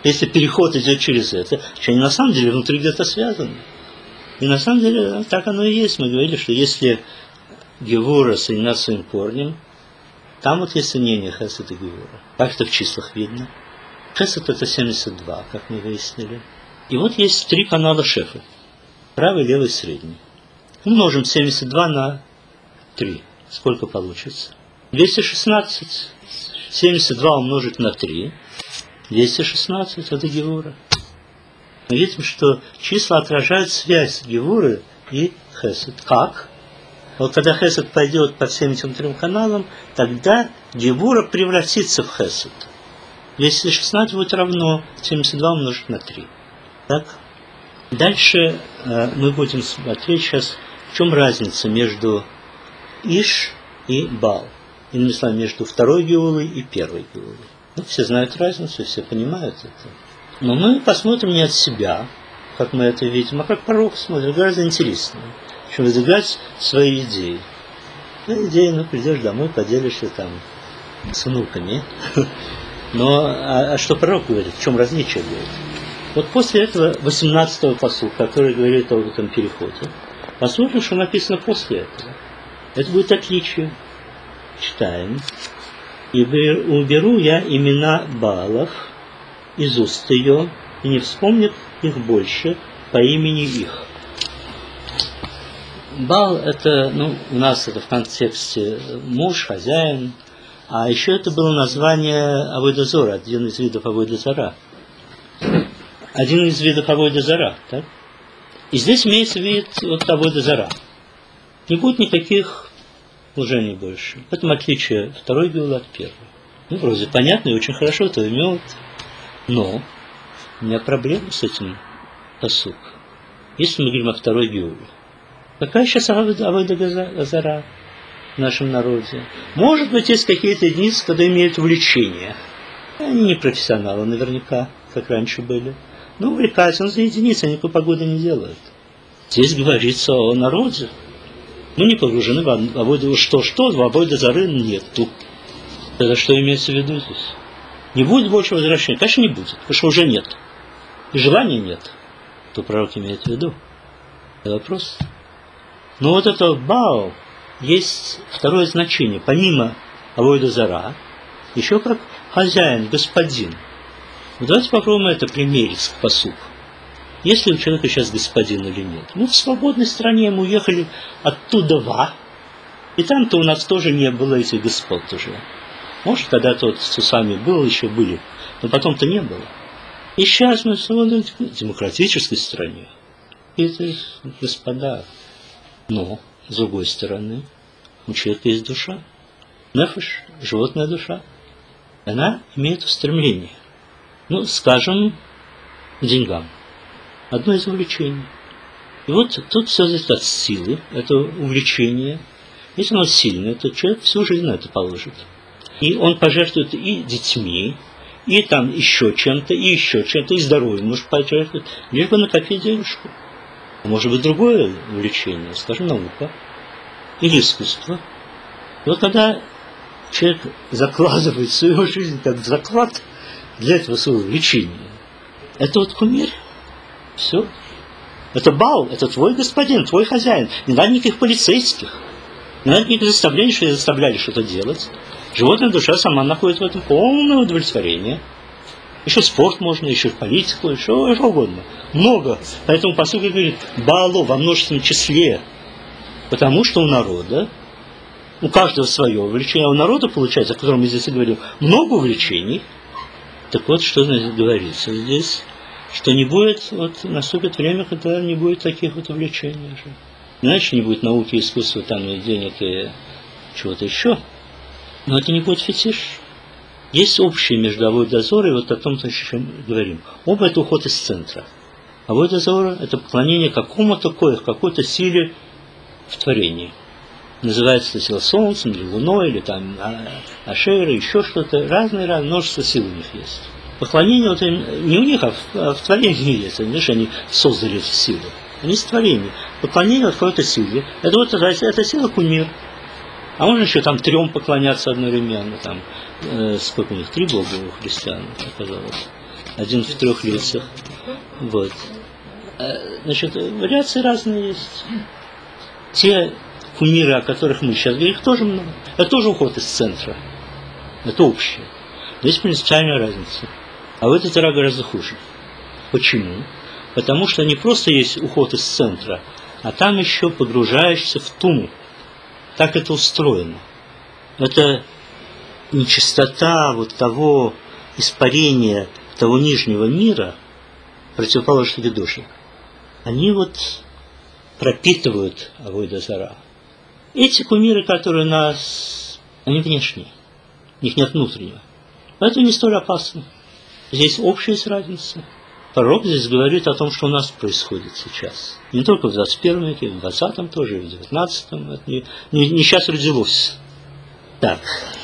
Если переход идет через это, что они на самом деле внутри где-то связаны. И на самом деле так оно и есть. Мы говорили, что если гевура соединена своим корнем, там вот есть соединение хесед и гевура. Как это в числах видно? Хесед это семьдесят два, как мы выяснили. И вот есть три канала шефа. Правый, левый, средний. Умножим семьдесят два на три. Сколько получится? двести шестнадцать. семьдесят два умножить на три. двести шестнадцать. Это гевура. Мы видим, что числа отражают связь гевуры и хесед. Как? Вот когда хесед пойдет по всем этим трем каналам, тогда гевура превратится в хесед. двести шестнадцать будет равно семьдесят два умножить на три. Так? Дальше э, мы будем смотреть сейчас, в чем разница между Иш и Бал. Иными словами, между второй геулой и первой геулой. Ну, все знают разницу, все понимают это. Но мы посмотрим не от себя, как мы это видим, а как пророк смотрит, гораздо интереснее, чем выдвигать свои идеи. Ну, идеи, ну, придешь домой, поделишься там с внуками. Но, а, а что пророк говорит, в чем различие будет? Вот после этого восемнадцатого пасука, который говорит о этом переходе, посмотрим, что написано после этого. Это будет отличие. Читаем. «И уберу я имена Баалов из уст ее, и не вспомнит их больше по имени их». Баал это, ну, у нас это в контексте муж, хозяин, а еще это было название авойда зора, один из видов авойда зора. Один из видов авойда зора, так? И здесь имеется вид вот авойда зора. Не будет никаких служений больше. В этом отличие второй геулы от первой. Ну, вроде понятно и очень хорошо, это имел. Но у меня проблема с этим пасук. Если мы говорим о второй геуле, какая сейчас авойда зора в нашем народе? Может быть, есть какие-то единицы, когда имеют увлечение. Они не профессионалы наверняка, как раньше были. Но увлекаются, но за единицы никакой погоды не делают. Здесь говорится о народе. Мы не погружены в авойду что-что, в авойду зары нету. Тогда что имеется в виду здесь? Не будет больше возвращения? Конечно, не будет, потому что уже нет. И желания нет. Что пророк имеет в виду? Это вопрос. Но вот это Баал есть второе значение. Помимо авойда зара, еще как хозяин, господин. Вот давайте попробуем это примерить к пасуку. Есть ли у человека сейчас господин или нет? Ну, в свободной стране мы уехали оттуда ва, и там-то у нас тоже не было этих господ уже. Может, когда-то вот с усами было, еще были, но потом-то не было. И сейчас мы в свободной демократической стране. И это господа. Но, с другой стороны, у человека есть душа. Нефеш, животная душа. Она имеет устремление. Ну, скажем, к деньгам. Одно из увлечений. И вот тут все зависит от силы, это увлечение. Если оно сильное, то человек всю жизнь на это положит. И он пожертвует и детьми, и там еще чем-то, и еще чем-то, и здоровьем может пожертвовать, лишь бы накопить денежку. Может быть, другое увлечение, скажем, наука или искусство. И вот когда человек закладывает свою жизнь как заклад для этого своего увлечения, это вот кумир. Все. Это Баал, это твой господин, твой хозяин. Не надо никаких полицейских. Не надо никаких заставлений, что заставляли что-то делать. Животная душа сама находит в этом полное удовлетворение. Еще спорт можно, еще политику, еще что угодно. Много. Поэтому пасук говорит Баалу во множественном числе. Потому что у народа, у каждого свое увлечение, а у народа, получается, о котором мы здесь и говорим, много увлечений. Так вот, что значит говорится здесь. Что не будет, вот наступит время, когда не будет таких вот увлечений уже. Иначе не будет науки, искусства, там и денег, и чего-то еще. Но это не будет фетиш. Есть общее между авойда зора и вот о том, о чем говорим. Оба это уход из центра. Авойда зора это поклонение какому-то кое, какой-то силе в творении. Называется это сила солнцем, или луной, или там ашера, еще что-то. Разные, разные, множество сил у них есть. Поклонение вот, не у них, а в, а в творении есть. Они, они создали эту силу. Они с творения. Поклонение вот какой-то силе. Это вот это, это сила кумир. А можно еще там трем поклоняться одновременно. Там, э, сколько у них? Три бога у христиан оказалось. один в трех лицах. Вот. Значит, вариации разные есть. Те кумиры, о которых мы сейчас говорим, их тоже много. Это тоже уход из центра. Это общее. Но есть принципиальная разница. А в этот раз гораздо хуже. Почему? Потому что не просто есть уход из центра, а там еще погружаешься в туму. Так это устроено. Это нечистота вот того испарения того нижнего мира, противоположно ведущих. Они вот пропитывают авойда зара. Эти кумиры, которые у нас, они внешние. У них нет внутреннего. Поэтому не столь опасно. Здесь общая есть разница. Пророк здесь говорит о том, что у нас происходит сейчас. Не только в двадцать первом веке, в двадцатом тоже, и в девятнадцатом. Это не, не, не сейчас родилось. Так,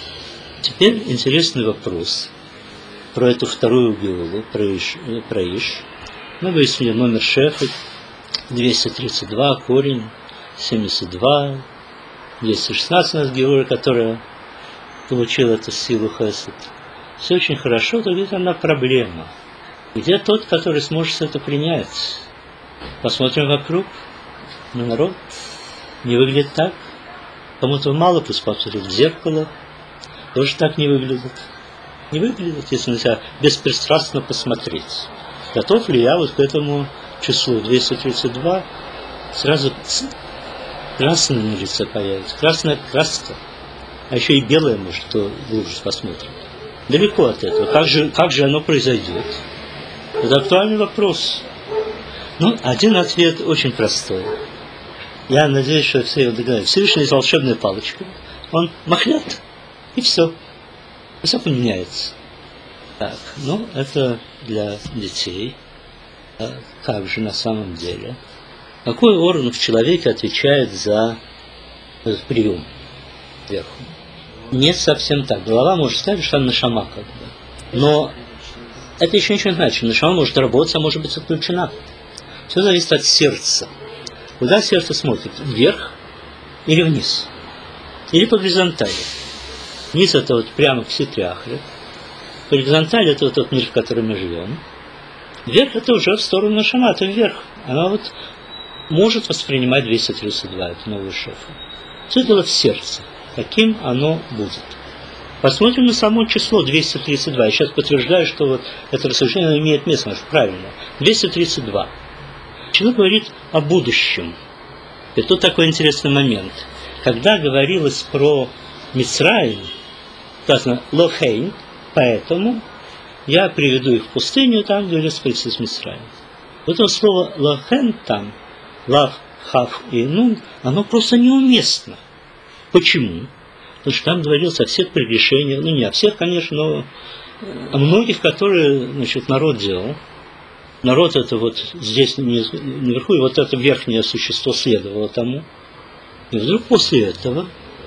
теперь интересный вопрос про эту вторую геолу, про Иш. Про Иш. Мы выяснили номер шефа, двести тридцать два, корень, семьдесят два, двести шестнадцать у нас геола, которая получила эту силу хесед. Все очень хорошо, то где-то она проблема. Где тот, который сможет это принять? Посмотрим вокруг. Ну, народ не выглядит так. Кому-то мало, пусть посмотрит в зеркало. Тоже так не выглядит. Не выглядит, если нельзя беспристрастно посмотреть. Готов ли я вот к этому числу двести тридцать два? Сразу красное на лице появится. Красная краска. А еще и белое, может, кто глубже посмотрит. Далеко от этого. Как же, как же оно произойдет? Это актуальный вопрос. Ну, один ответ очень простой. Я надеюсь, что все его догадаются. Всевышний есть волшебная палочка. Он махнет, и все. И все поменяется. Так, ну, это для детей. А как же на самом деле? Какой орган в человеке отвечает за этот прием вверху? Не совсем так. Голова может сказать, что там нашама как бы. Но это еще ничего не значит. Нашама может работать, а может быть отключена. Все зависит от сердца. Куда сердце смотрит? Вверх или вниз? Или по горизонтали? Вниз это вот прямо к ситряхре. По горизонтали это вот тот мир, в котором мы живем. Вверх это уже в сторону нашама, это вверх. Она вот может воспринимать двести тридцать два, это новый шефа. Все дело в сердце. Каким оно будет. Посмотрим на само число двести тридцать два. Я сейчас подтверждаю, что вот это рассуждение имеет место, что правильно. двести тридцать два. Человек говорит о будущем. И тут такой интересный момент. Когда говорилось про Мицраим, сказано «лохейн», поэтому я приведу их в пустыню, там говорится «присыс Мицраим». Вот это слово «лохен» там, «лав», «хав» и «нун», оно просто неуместно. Почему? Потому что там говорилось о всех прегрешениях, ну не о всех, конечно, но о многих, которые, значит, народ делал. Народ это вот здесь наверху, и вот это верхнее существо следовало тому. И вдруг после этого,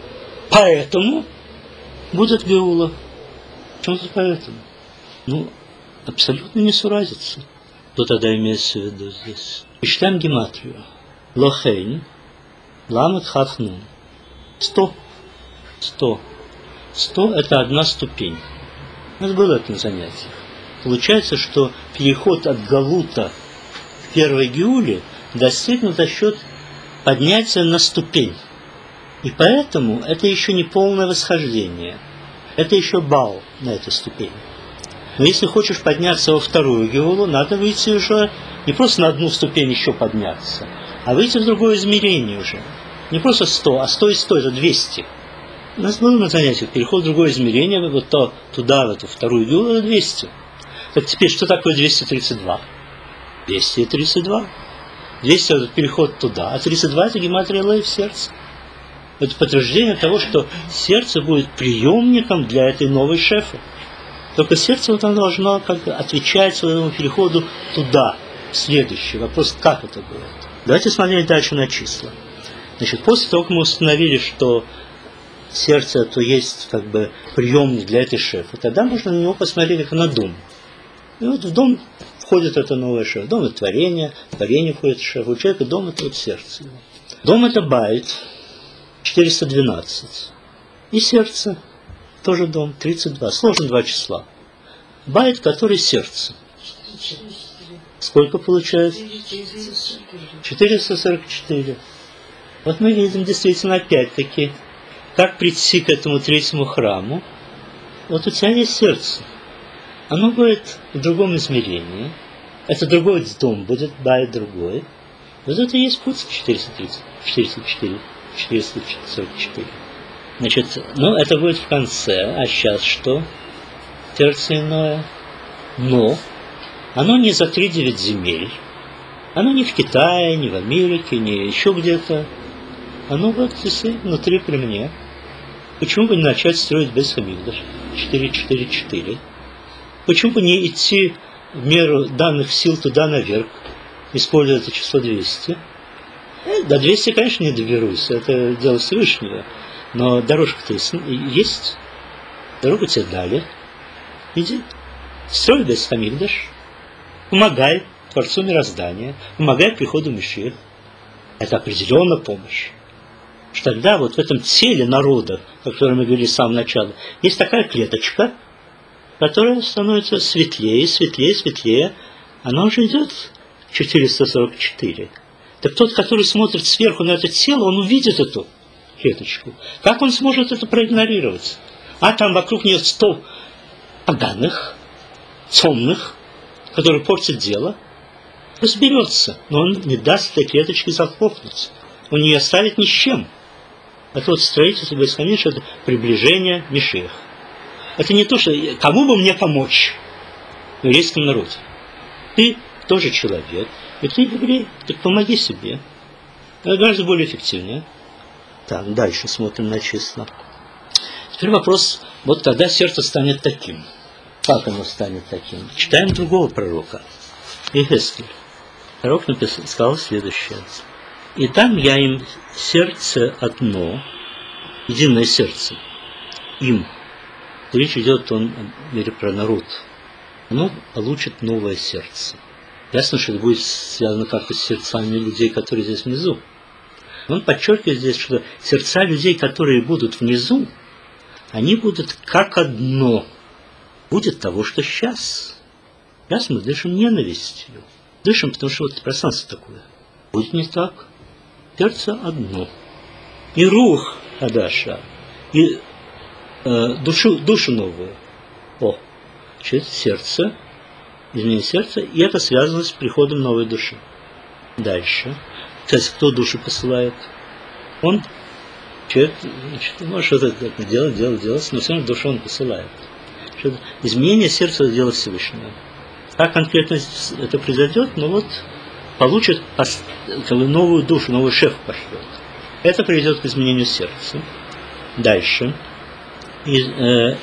поэтому будет Геула. Почему тут поэтому? Ну, абсолютно не суразится. Что тогда имеется в виду здесь? Читаем гематрию. Лохейн, ламет хатхнун. Сто. Сто. Сто – это одна ступень. У нас было это на занятиях. Получается, что переход от Галута к первой Геуле достигнут за счет поднятия на ступень. И поэтому это еще не полное восхождение. Это еще бал на этой ступени. Но если хочешь подняться во вторую Геулу, надо выйти уже не просто на одну ступень еще подняться, а выйти в другое измерение уже. Не просто сто, а сто и сто – это двести. У нас было на занятиях переход в другое измерение, вот то, туда, в эту вторую Геулу, это двести. Так теперь, что такое двести тридцать два? двести тридцать два. двести – это переход туда, а тридцать два – это гематрия лей в сердце. Это подтверждение того, что сердце будет приемником для этой новой шефы. Только сердце вот оно должно как бы отвечать своему переходу туда, в следующий. Вопрос, как это будет? Давайте смотреть дальше на числа. Значит, после того, как мы установили, что сердце это есть как бы приемник для этой шефы, тогда можно на него посмотреть как на дом. И вот в дом входит эта новая шефа. Дом это творение, творение входит в шефу. У человека дом это вот сердце. Дом это байт, четыреста двенадцать. И сердце тоже дом, тридцать два. Сложно два числа. Байт, который сердце. Сколько получается? четыреста сорок четыре. Вот мы видим действительно опять-таки, как прийти к этому третьему храму. Вот у тебя есть сердце. Оно будет в другом измерении. Это другой дом будет, бай другой. Вот это и есть путь четыреста тридцать, четыреста четыре, четыреста сорок четыре. Значит, ну это будет в конце. А сейчас что? Сердце иное. Но оно не за три девять земель. Оно не в Китае, не в Америке, не еще где-то. Оно вот здесь внутри при мне. Почему бы не начать строить без Хамигдаш? четыре четыре четыре. Почему бы не идти в меру данных сил туда наверх, используя это число двести? Э, до двухсот, конечно, не доберусь, это дело Всевышнего. Но дорожка-то есть, дорогу тебе дали. Иди, строй без Хамигдаш, помогай Творцу мироздания, помогай приходу Машиаха. Это определенно помощь. Что тогда вот в этом теле народа, о котором мы говорили с самого начала, есть такая клеточка, которая становится светлее, светлее, светлее. Она уже идет в четыреста сорок четыре. Так тот, который смотрит сверху на это тело, он увидит эту клеточку. Как он сможет это проигнорировать? А там вокруг нее сто поганых, темных, которые портят дело. Разберется, но он не даст этой клеточке захлопнуться. Он не оставит ни с чем. Это вот строительство Бейт-Хамикдаш, это приближение Машиаха. Это не то, что кому бы мне помочь в еврейском народе. Ты тоже человек, и ты еврей, так помоги себе. Это гораздо более эффективнее. Так, дальше смотрим на числа. Теперь вопрос, вот тогда сердце станет таким. Как оно станет таким? Читаем другого пророка, Иезекииль. Пророк написал, сказал следующее. «И дам я им сердце одно, единое сердце, им». Речь идет он о мире про народ. Оно получит новое сердце. Ясно, что это будет связано как-то с сердцами людей, которые здесь внизу. Он подчеркивает здесь, что сердца людей, которые будут внизу, они будут как одно. Будет того, что сейчас. Сейчас мы дышим ненавистью. Дышим, потому что вот пространство такое. Будет не так. Сердце одно. И рух Хадаша, и э, душу, душу новую. О, через сердце, изменение сердца, и это связано с приходом новой души. Дальше. Кстати, кто душу посылает? Он, человек, значит, может что-то делать, делать, делать, но все равно душу он посылает. Что изменение сердца – это дело Всевышнего. Как конкретно это произойдет, ну вот, получит новую душу, новый шеф пошлет. Это приведет к изменению сердца. Дальше. И, э,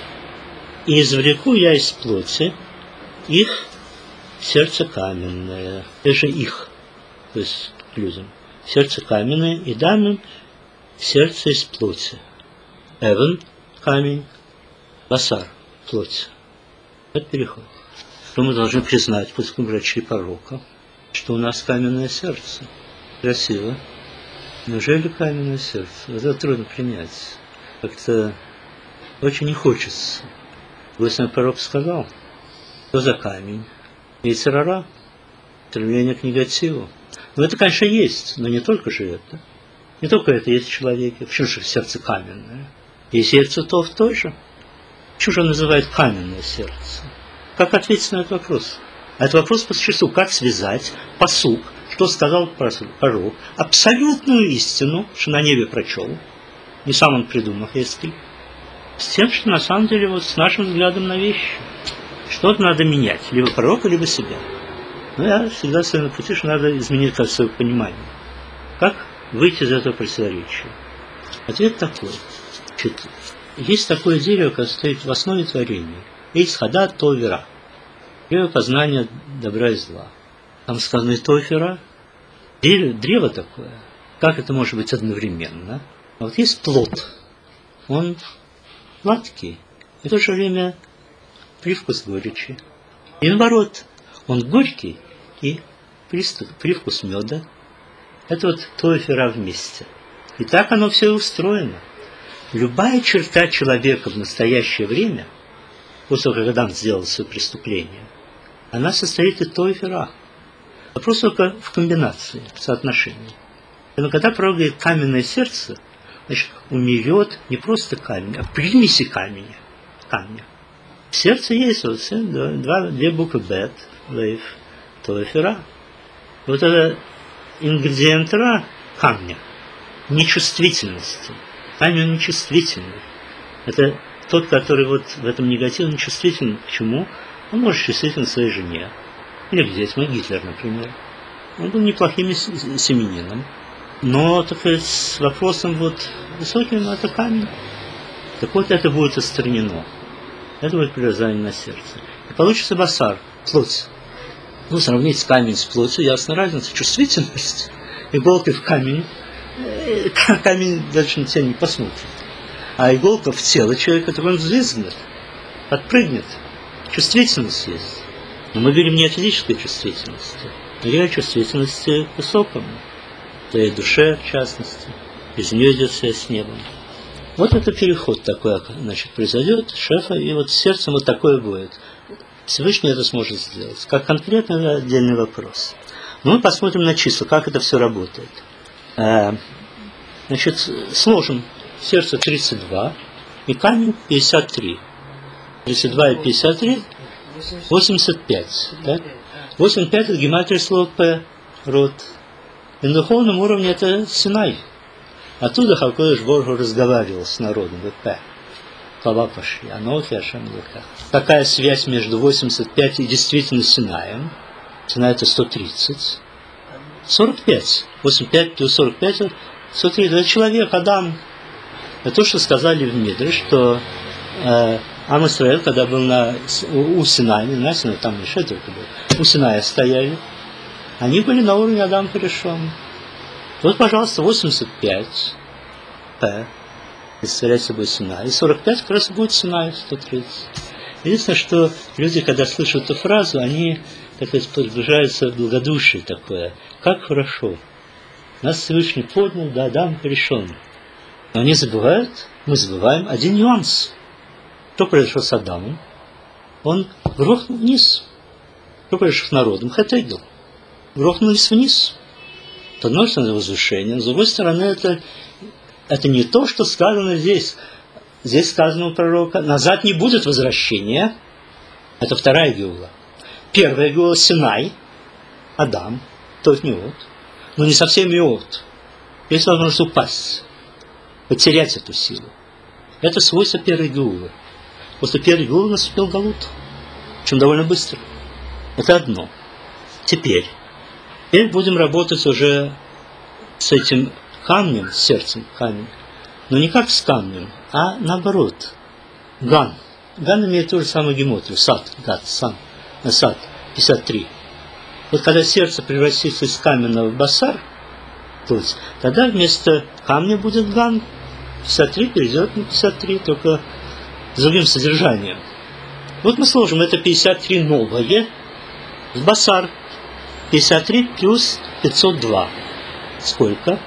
и извлеку я из плоти их сердце каменное. Это же их, то есть к людям. Сердце каменное, и дам им сердце из плоти. Эвен – камень, басар – плоть. Это переход. Что мы должны признать, после врачей пророка, что у нас каменное сердце. Красиво. Неужели каменное сердце? Это трудно принять. Как-то очень не хочется. Господь пророк сказал, что за камень? Йецер ара, стремление к негативу. Но это, конечно, есть, но не только же это. Не только это есть в человеке. Почему же сердце каменное? И сердце то в той же. Почему же он называет каменное сердце? Как ответить на этот вопрос? А этот вопрос по существу, как связать пасук, что сказал пророк, абсолютную истину, что на небе прочел, не сам он придумал, если, с тем, что на самом деле вот с нашим взглядом на вещи. Что-то надо менять, либо пророка, либо себя. Но я всегда стоял на пути, что надо изменить как свое понимание. Как выйти из этого противоречия? Ответ такой. Значит, есть такое дерево, которое стоит в основе творения. Есть хада товера. Древо познания добра и зла. Там сказано и тофера. Древо, древо такое. Как это может быть одновременно? А вот есть плод. Он сладкий. И в то же время привкус горечи. И наоборот, он горький и привкус меда. Это вот тофера вместе. И так оно все устроено. Любая черта человека в настоящее время, после того, когда он сделал свое преступление, Она состоит из то и ра. Вопрос только в комбинации, в соотношении. Но когда пророк говорит каменное сердце, значит, умерет не просто камень, а примеси камня. камня. В сердце есть вот, два, две буквы бет, лейф, то и ра. Вот это ингредиент ра камня, нечувствительности. Камень он нечувствительный. Это тот, который вот в этом негативном чувствителен к чему? Он может чувствителен к своей жене. Или к детям, Гитлер, например. Он был неплохим семенином. Но только с вопросом вот высоким это камень. Так вот это будет отстранено. Это будет привязание на сердце. И получится басар, плоть. Ну, сравнить с камень с плотью, ясна разница, чувствительность. Иголкой в камень, камень дальше на тебя не посмотрит. А иголка в тело человека, так он взвизгнет, подпрыгнет. Чувствительность есть. Но мы говорим не о физической чувствительности, мы говорим о чувствительности к высокому, твоей душе, в частности. Из нее идет связь с небом. Вот это переход такой, значит, произойдет, шефа, и вот с сердцем вот такое будет. Всевышний это сможет сделать. Как конкретно, отдельный вопрос. Но мы посмотрим на числа, как это все работает. Значит, сложим сердце тридцать два и камень пятьдесят три. тридцать два и пятьдесят три – восемьдесят пять. Так? восемьдесят пять – это гематрия слова П, род. И на духовном уровне это Синай. Оттуда Хакодыш Боргу разговаривал с народом, в П. Слова пошли. Анохи, Ашем, Лука. Какая связь между восемьдесят пять и действительно Синаем? Синай это сто тридцать. сорок пять. восемьдесят пять плюс сорок пять – сто тридцать. Это человек, Адам. Это то, что сказали в Мидре, что э, Ам Исраэль, когда был на, у, у Синая, не на Синае, там еще только был, у Синая стояли, они были на уровне Адам Перешон. Вот, пожалуйста, восемьдесят пять П, представляет собой Синай, и сорок пять как раз будет Синай, сто тридцать. Единственное, что люди, когда слышат эту фразу, они как-то погружаются в благодушие такое. Как хорошо. Нас Всевышний поднял до Адам Перешон. Но они забывают, мы забываем один нюанс. Что произошло с Адамом? Он грохнул вниз. Что произошло с народом? Хатегел. Грохнулись вниз. С одной стороны, возвышение, с другой стороны, это, это не то, что сказано здесь. Здесь сказано у пророка, назад не будет возвращения. Это вторая геула. Первая геула Синай, Адам, тот Миот, но не совсем Миот. Есть возможность упасть, потерять эту силу. Это свойство первой геулы. После первой геулы наступил галут, причем довольно быстро. Это одно. Теперь, теперь будем работать уже с этим камнем, с сердцем камень, но не как с камнем, а наоборот. Ган. Ган имеет ту же самую геометрию. Сад, гад, сан, сад, пятьдесят три. Вот когда сердце превратится из каменного в басар, то есть, тогда вместо камня будет ган, пятьдесят три перейдет на пятьдесят три, только с другим содержанием. Вот мы сложим это пятьдесят три новое в басар. пятьдесят три плюс пятьсот два. Сколько?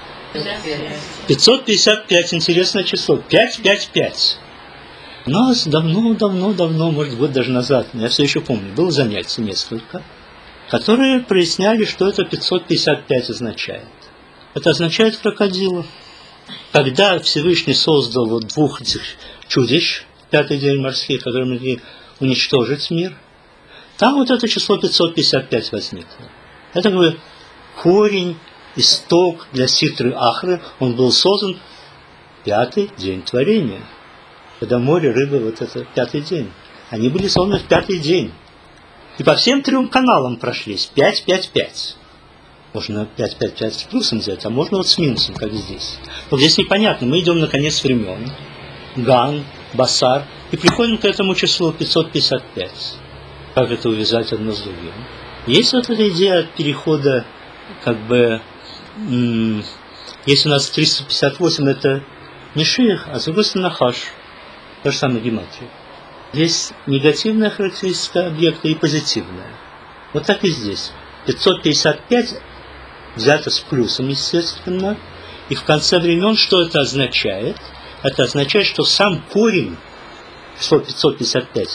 пятьсот пятьдесят пять. Интересное число. пять, пять, пять. У нас давно-давно-давно, может год даже назад, я все еще помню, было занятие несколько, которые проясняли, что это пятьсот пятьдесят пять означает. Это означает крокодила. Когда Всевышний создал вот двух этих чудищ, пятый день морских, которые могли уничтожить мир, там вот это число пятьсот пятьдесят пять возникло. Это как бы корень, исток для ситры Ахры, он был создан пятый день творения. Когда море, рыбы, вот это пятый день. Они были созданы в пятый день. И по всем трем каналам прошлись. пять, пять, пять. Можно пять, пять, пять с плюсом взять, а можно вот с минусом, как здесь. Но здесь непонятно. Мы идем на конец времен. Ган, басар. И приходим к этому числу пятьсот пятьдесят пять. Как это увязать одно с другим? Есть вот эта идея от перехода, как бы, м- если у нас триста пятьдесят восемь это не шиих, а с другой стороны нахаш. То же самое гематрия. Есть негативная характеристика объекта и позитивная. Вот так и здесь. пятьсот пятьдесят пять взято с плюсом, естественно. И в конце времен что это означает? Это означает, что сам корень, число пятьсот пятьдесят пять,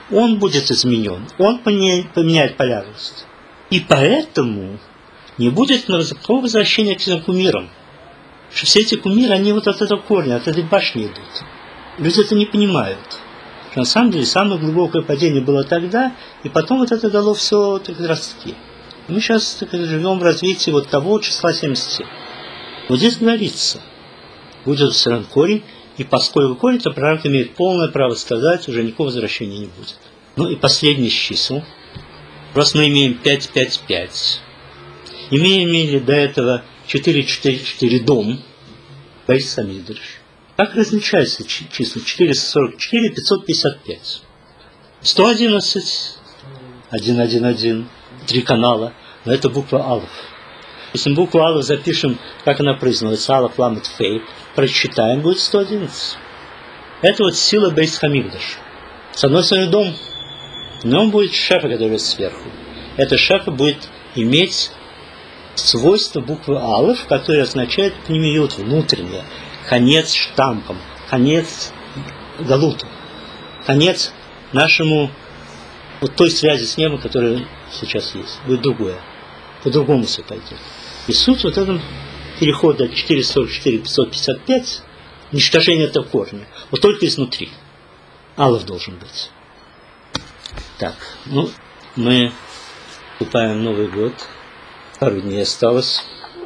он будет изменен, он поменяет полярность. И поэтому не будет никакого возвращения к кумирам. Что все эти кумиры, они вот от этого корня, от этой башни идут. Люди это не понимают. Что на самом деле самое глубокое падение было тогда, и потом вот это дало все так ростки. Мы сейчас так, живем в развитии вот того числа семьдесят семь. Вот здесь говорится, будет все равно корень, и поскольку корень, то пророк имеет полное право сказать, уже никакого возвращения не будет. Ну и последний из чисел. Просто мы имеем пять, пять, пять. И мы имели до этого четыре, четыре, четыре дом, Бейс Хамикдаш. Как различаются числа четыреста сорок четыре, пятьсот пятьдесят пять? сто одиннадцать, сто одиннадцать, три канала, но это буква Алф. Если мы букву Алф запишем, как она произносится, Алф, Ламет, Фей, прочитаем, будет сто одиннадцать. Это вот сила Бейс Хамикдаш. С одной стороны дом, в нем будет шефа, который сверху. Эта шефа будет иметь свойство буквы Алеф, которое означает пнемиют, внутреннее, конец штампам, конец галуту, конец нашему вот той связи с небом, которая сейчас есть. Будет другое. По-другому все пойдет. И суть вот этого перехода от четыреста сорок четыре, пятьсот пятьдесят пять, уничтожение этого корня, вот только изнутри. Алеф должен быть. Так, ну, мы вступаем в Новый год. Пару дней осталось.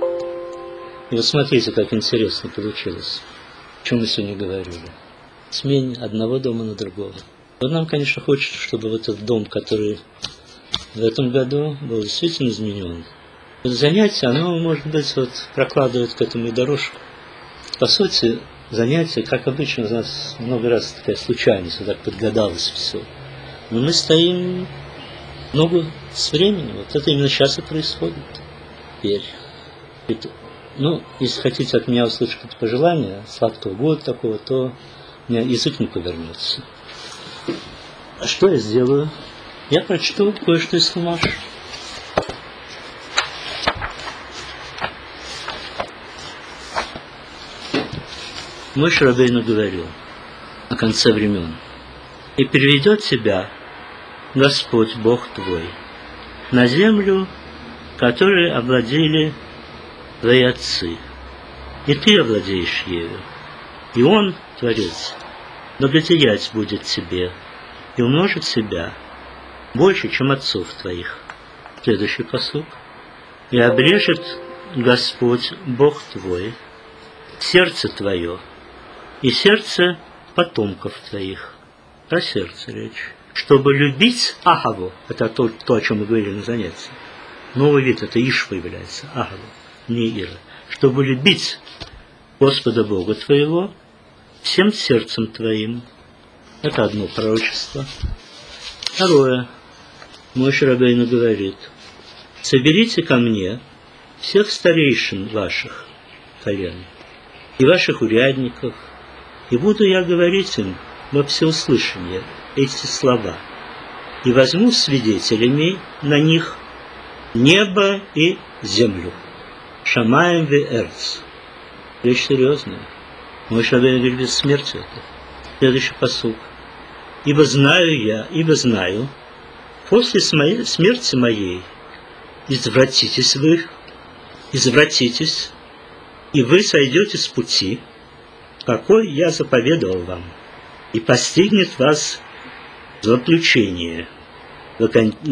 И вот смотрите, как интересно получилось. О чем мы сегодня говорили. Смене одного дома на другого. Вот нам, конечно, хочется, чтобы вот этот дом, который в этом году был действительно изменен. Это занятие, оно, может быть, вот прокладывает к этому и дорожку. По сути, занятие, как обычно, у нас много раз такая случайность, вот так подгадалось все. Но мы стоим много с временем. Вот это именно сейчас и происходит. Теперь. Ну, если хотите от меня услышать какое-то пожелание, сладкого года такого, то у меня язык не повернется. А что я сделаю? Я прочту кое-что из Хумаш. Моше Рабейну говорил о конце времен. И переведет тебя Господь Бог твой на землю, которой овладели твои отцы, и ты овладеешь ею. И Он, Творец, благодеять будет тебе и умножит себя больше, чем отцов твоих. Следующий пасук. И обрежет Господь Бог твой сердце твое и сердце потомков твоих. Про сердце речь. Чтобы любить Ахаву, это то, то, о чем мы говорили на занятии. Новый вид, это Иш появляется, Ахаву, не Ира. Чтобы любить Господа Бога твоего всем сердцем твоим. Это одно пророчество. Второе. Моше Рабейну говорит: соберите ко мне всех старейшин ваших колен и ваших урядников, и буду я говорить им во всеуслышание эти слова, и возьму свидетелями на них небо и землю. Шамаем ве эрц. Речь серьезная. Моше Рабейну говорит, без смерти это. Следующий пасук. Ибо знаю я, ибо знаю, после смерти моей извратитесь вы, извратитесь, и вы сойдете с пути, какой я заповедовал вам, и постигнет вас злоключение в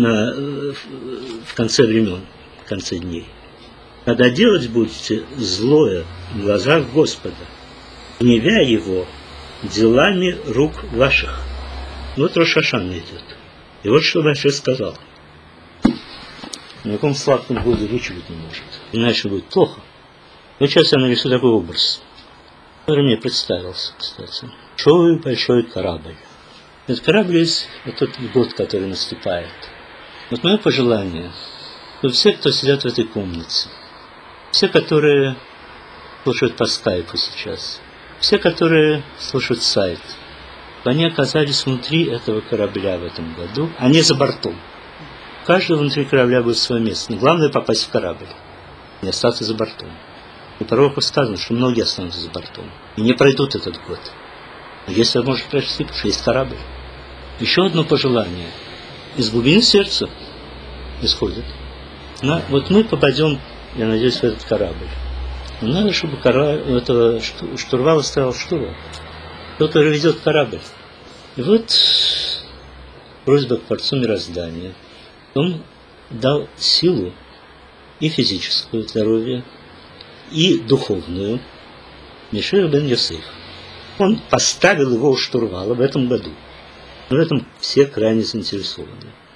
конце времен, в конце дней. Когда делать будете злое в глазах Господа, гневя Его делами рук ваших. Вот Рош ха-Шана идет. И вот что Моше сказал. Ни о каком сладком годе речи быть не может. Иначе будет плохо. Вот сейчас я нарисую такой образ, который мне представился, кстати. Большой-большой корабль. Этот корабль есть вот тот год, который наступает. Вот мое пожелание, чтобы все, кто сидят в этой комнате, все, которые слушают по скайпу сейчас, все, которые слушают сайт, они оказались внутри этого корабля в этом году, а не за бортом. Каждый внутри корабля будет свое место. Но главное попасть в корабль, не остаться за бортом. И пророку сказано, что многие останутся за бортом и не пройдут этот год. Но есть возможность пройти, потому что есть корабль. еще одно пожелание. Из глубины сердца исходит. На, вот мы попадем, я надеюсь, в этот корабль. Но надо, чтобы кора, этого штурвала стоял штурвал. Тот, который ведет корабль. И вот просьба к Творцу мироздания. Он дал силу и физическую здоровье, и духовную Мише бен Йосеф. Он поставил его у штурвала в этом году. В этом все крайне заинтересованы.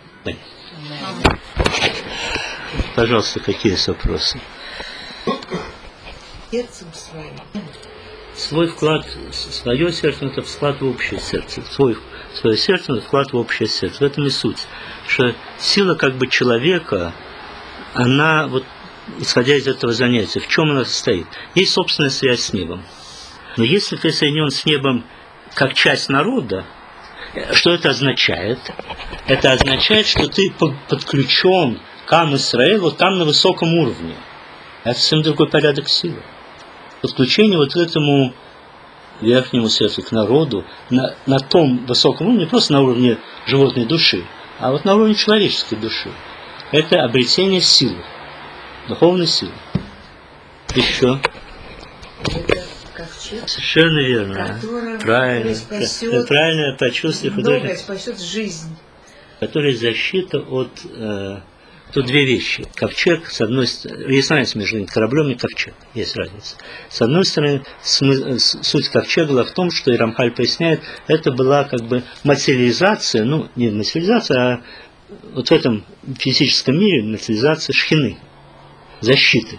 Пожалуйста, какие есть вопросы? Сердцем своим. Свой вклад, свое сердце – это вклад в общее сердце. Свой, свое сердце – это вклад в общее сердце. В этом и суть. Что сила как бы человека, она, вот, исходя из этого занятия, в чем она состоит? Есть собственная связь с небом. Но если ты соединен с небом как часть народа, что это означает? Это означает, что ты подключен к Ам Исраэль вот там на высоком уровне. Это совсем другой порядок силы. Подключение вот к этому верхнему сердцу, к народу, на, на том высоком уровне, не просто на уровне животной души, а вот на уровне человеческой души. Это обретение силы, духовной силы. Еще. Ковчег, совершенно верно. Правильно. Спасет, правильно почувствовать художник. Спасет жизнь. Который защита от... Э, тут две вещи. Ковчег, с одной стороны... Есть разница между кораблем и ковчег. Есть разница. С одной стороны, смы, суть ковчега была в том, что и Рамхаль поясняет, это была как бы материализация, ну, не материализация, а вот в этом физическом мире материализация шхины, защиты.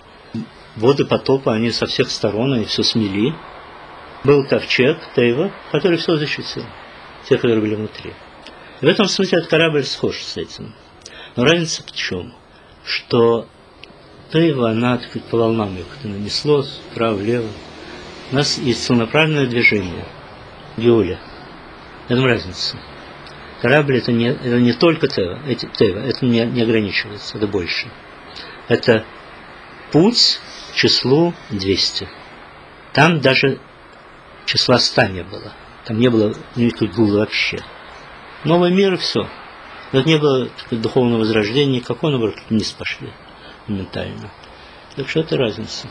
Воды потопа, они со всех сторон, они все смели. Был ковчег, Тейва, который все защитил. Те, которые были внутри. И в этом смысле этот корабль схож с этим. Но разница в чем? Что Тейва, она, так сказать, по волнам ее как-то нанесло, вправо-влево. У нас есть целенаправленное движение. Геуля. В этом разница. Корабль это не, это не только Тейва, эти, Тейва, это не, не ограничивается, это больше. Это путь к числу двести. Там даже числа ста не было. Там не было никаких гула вообще. Новый мир и все. Вот не было сказать, духовного возрождения никакого, наоборот, вниз пошли моментально. Так что это разница.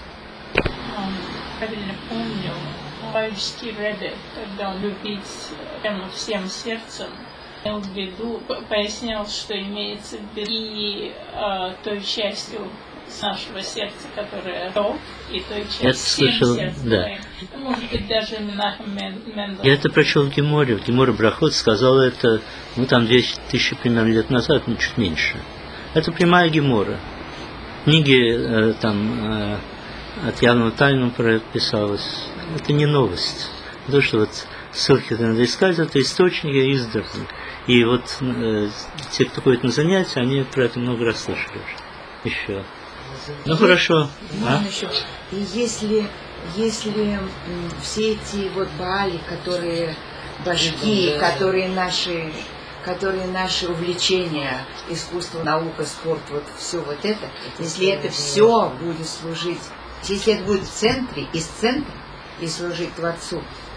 Правильно помню, Лаевский Ребе, когда он любит прямо всем сердцем, имел в виду, пояснял, что имеется в виду и э, той частью нашего сердца, которая ров, и той частью всем сердцем. Да. Может быть, даже Менахем Мендел. Я это прочел в Геморе. В Геморе Брахот сказал это, ну, там две тысячи примерно лет назад, ну, чуть меньше. Это прямая Гемора. Книги э, там э, от Явного Тайну прописалось. Это не новость. То, что вот ссылки надо искать, это источники изданы. И вот э, те, кто ходит на занятия, они про это много раз слышали уже. Еще. Ну хорошо. А? И если, если все эти вот Баали, которые башки, которые наши, которые наши увлечения, искусство, наука, спорт, вот все вот это, если это все будет служить, если это будет в центре, из центра, и служить Творцу,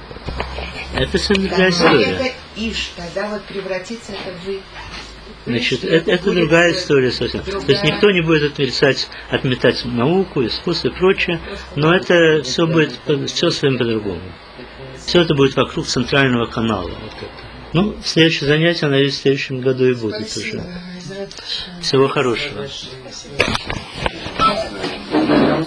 это совсем другая история. Это иш, тогда вот превратится это в... Значит, это, это другая история совсем. Другая. То есть никто не будет отрицать, отметать науку, искусство и прочее, но это все будет все совсем по-другому. Все это будет вокруг центрального канала. Вот это. Ну, следующее занятие, надеюсь, в следующем году и будет. Спасибо. Уже. Всего хорошего.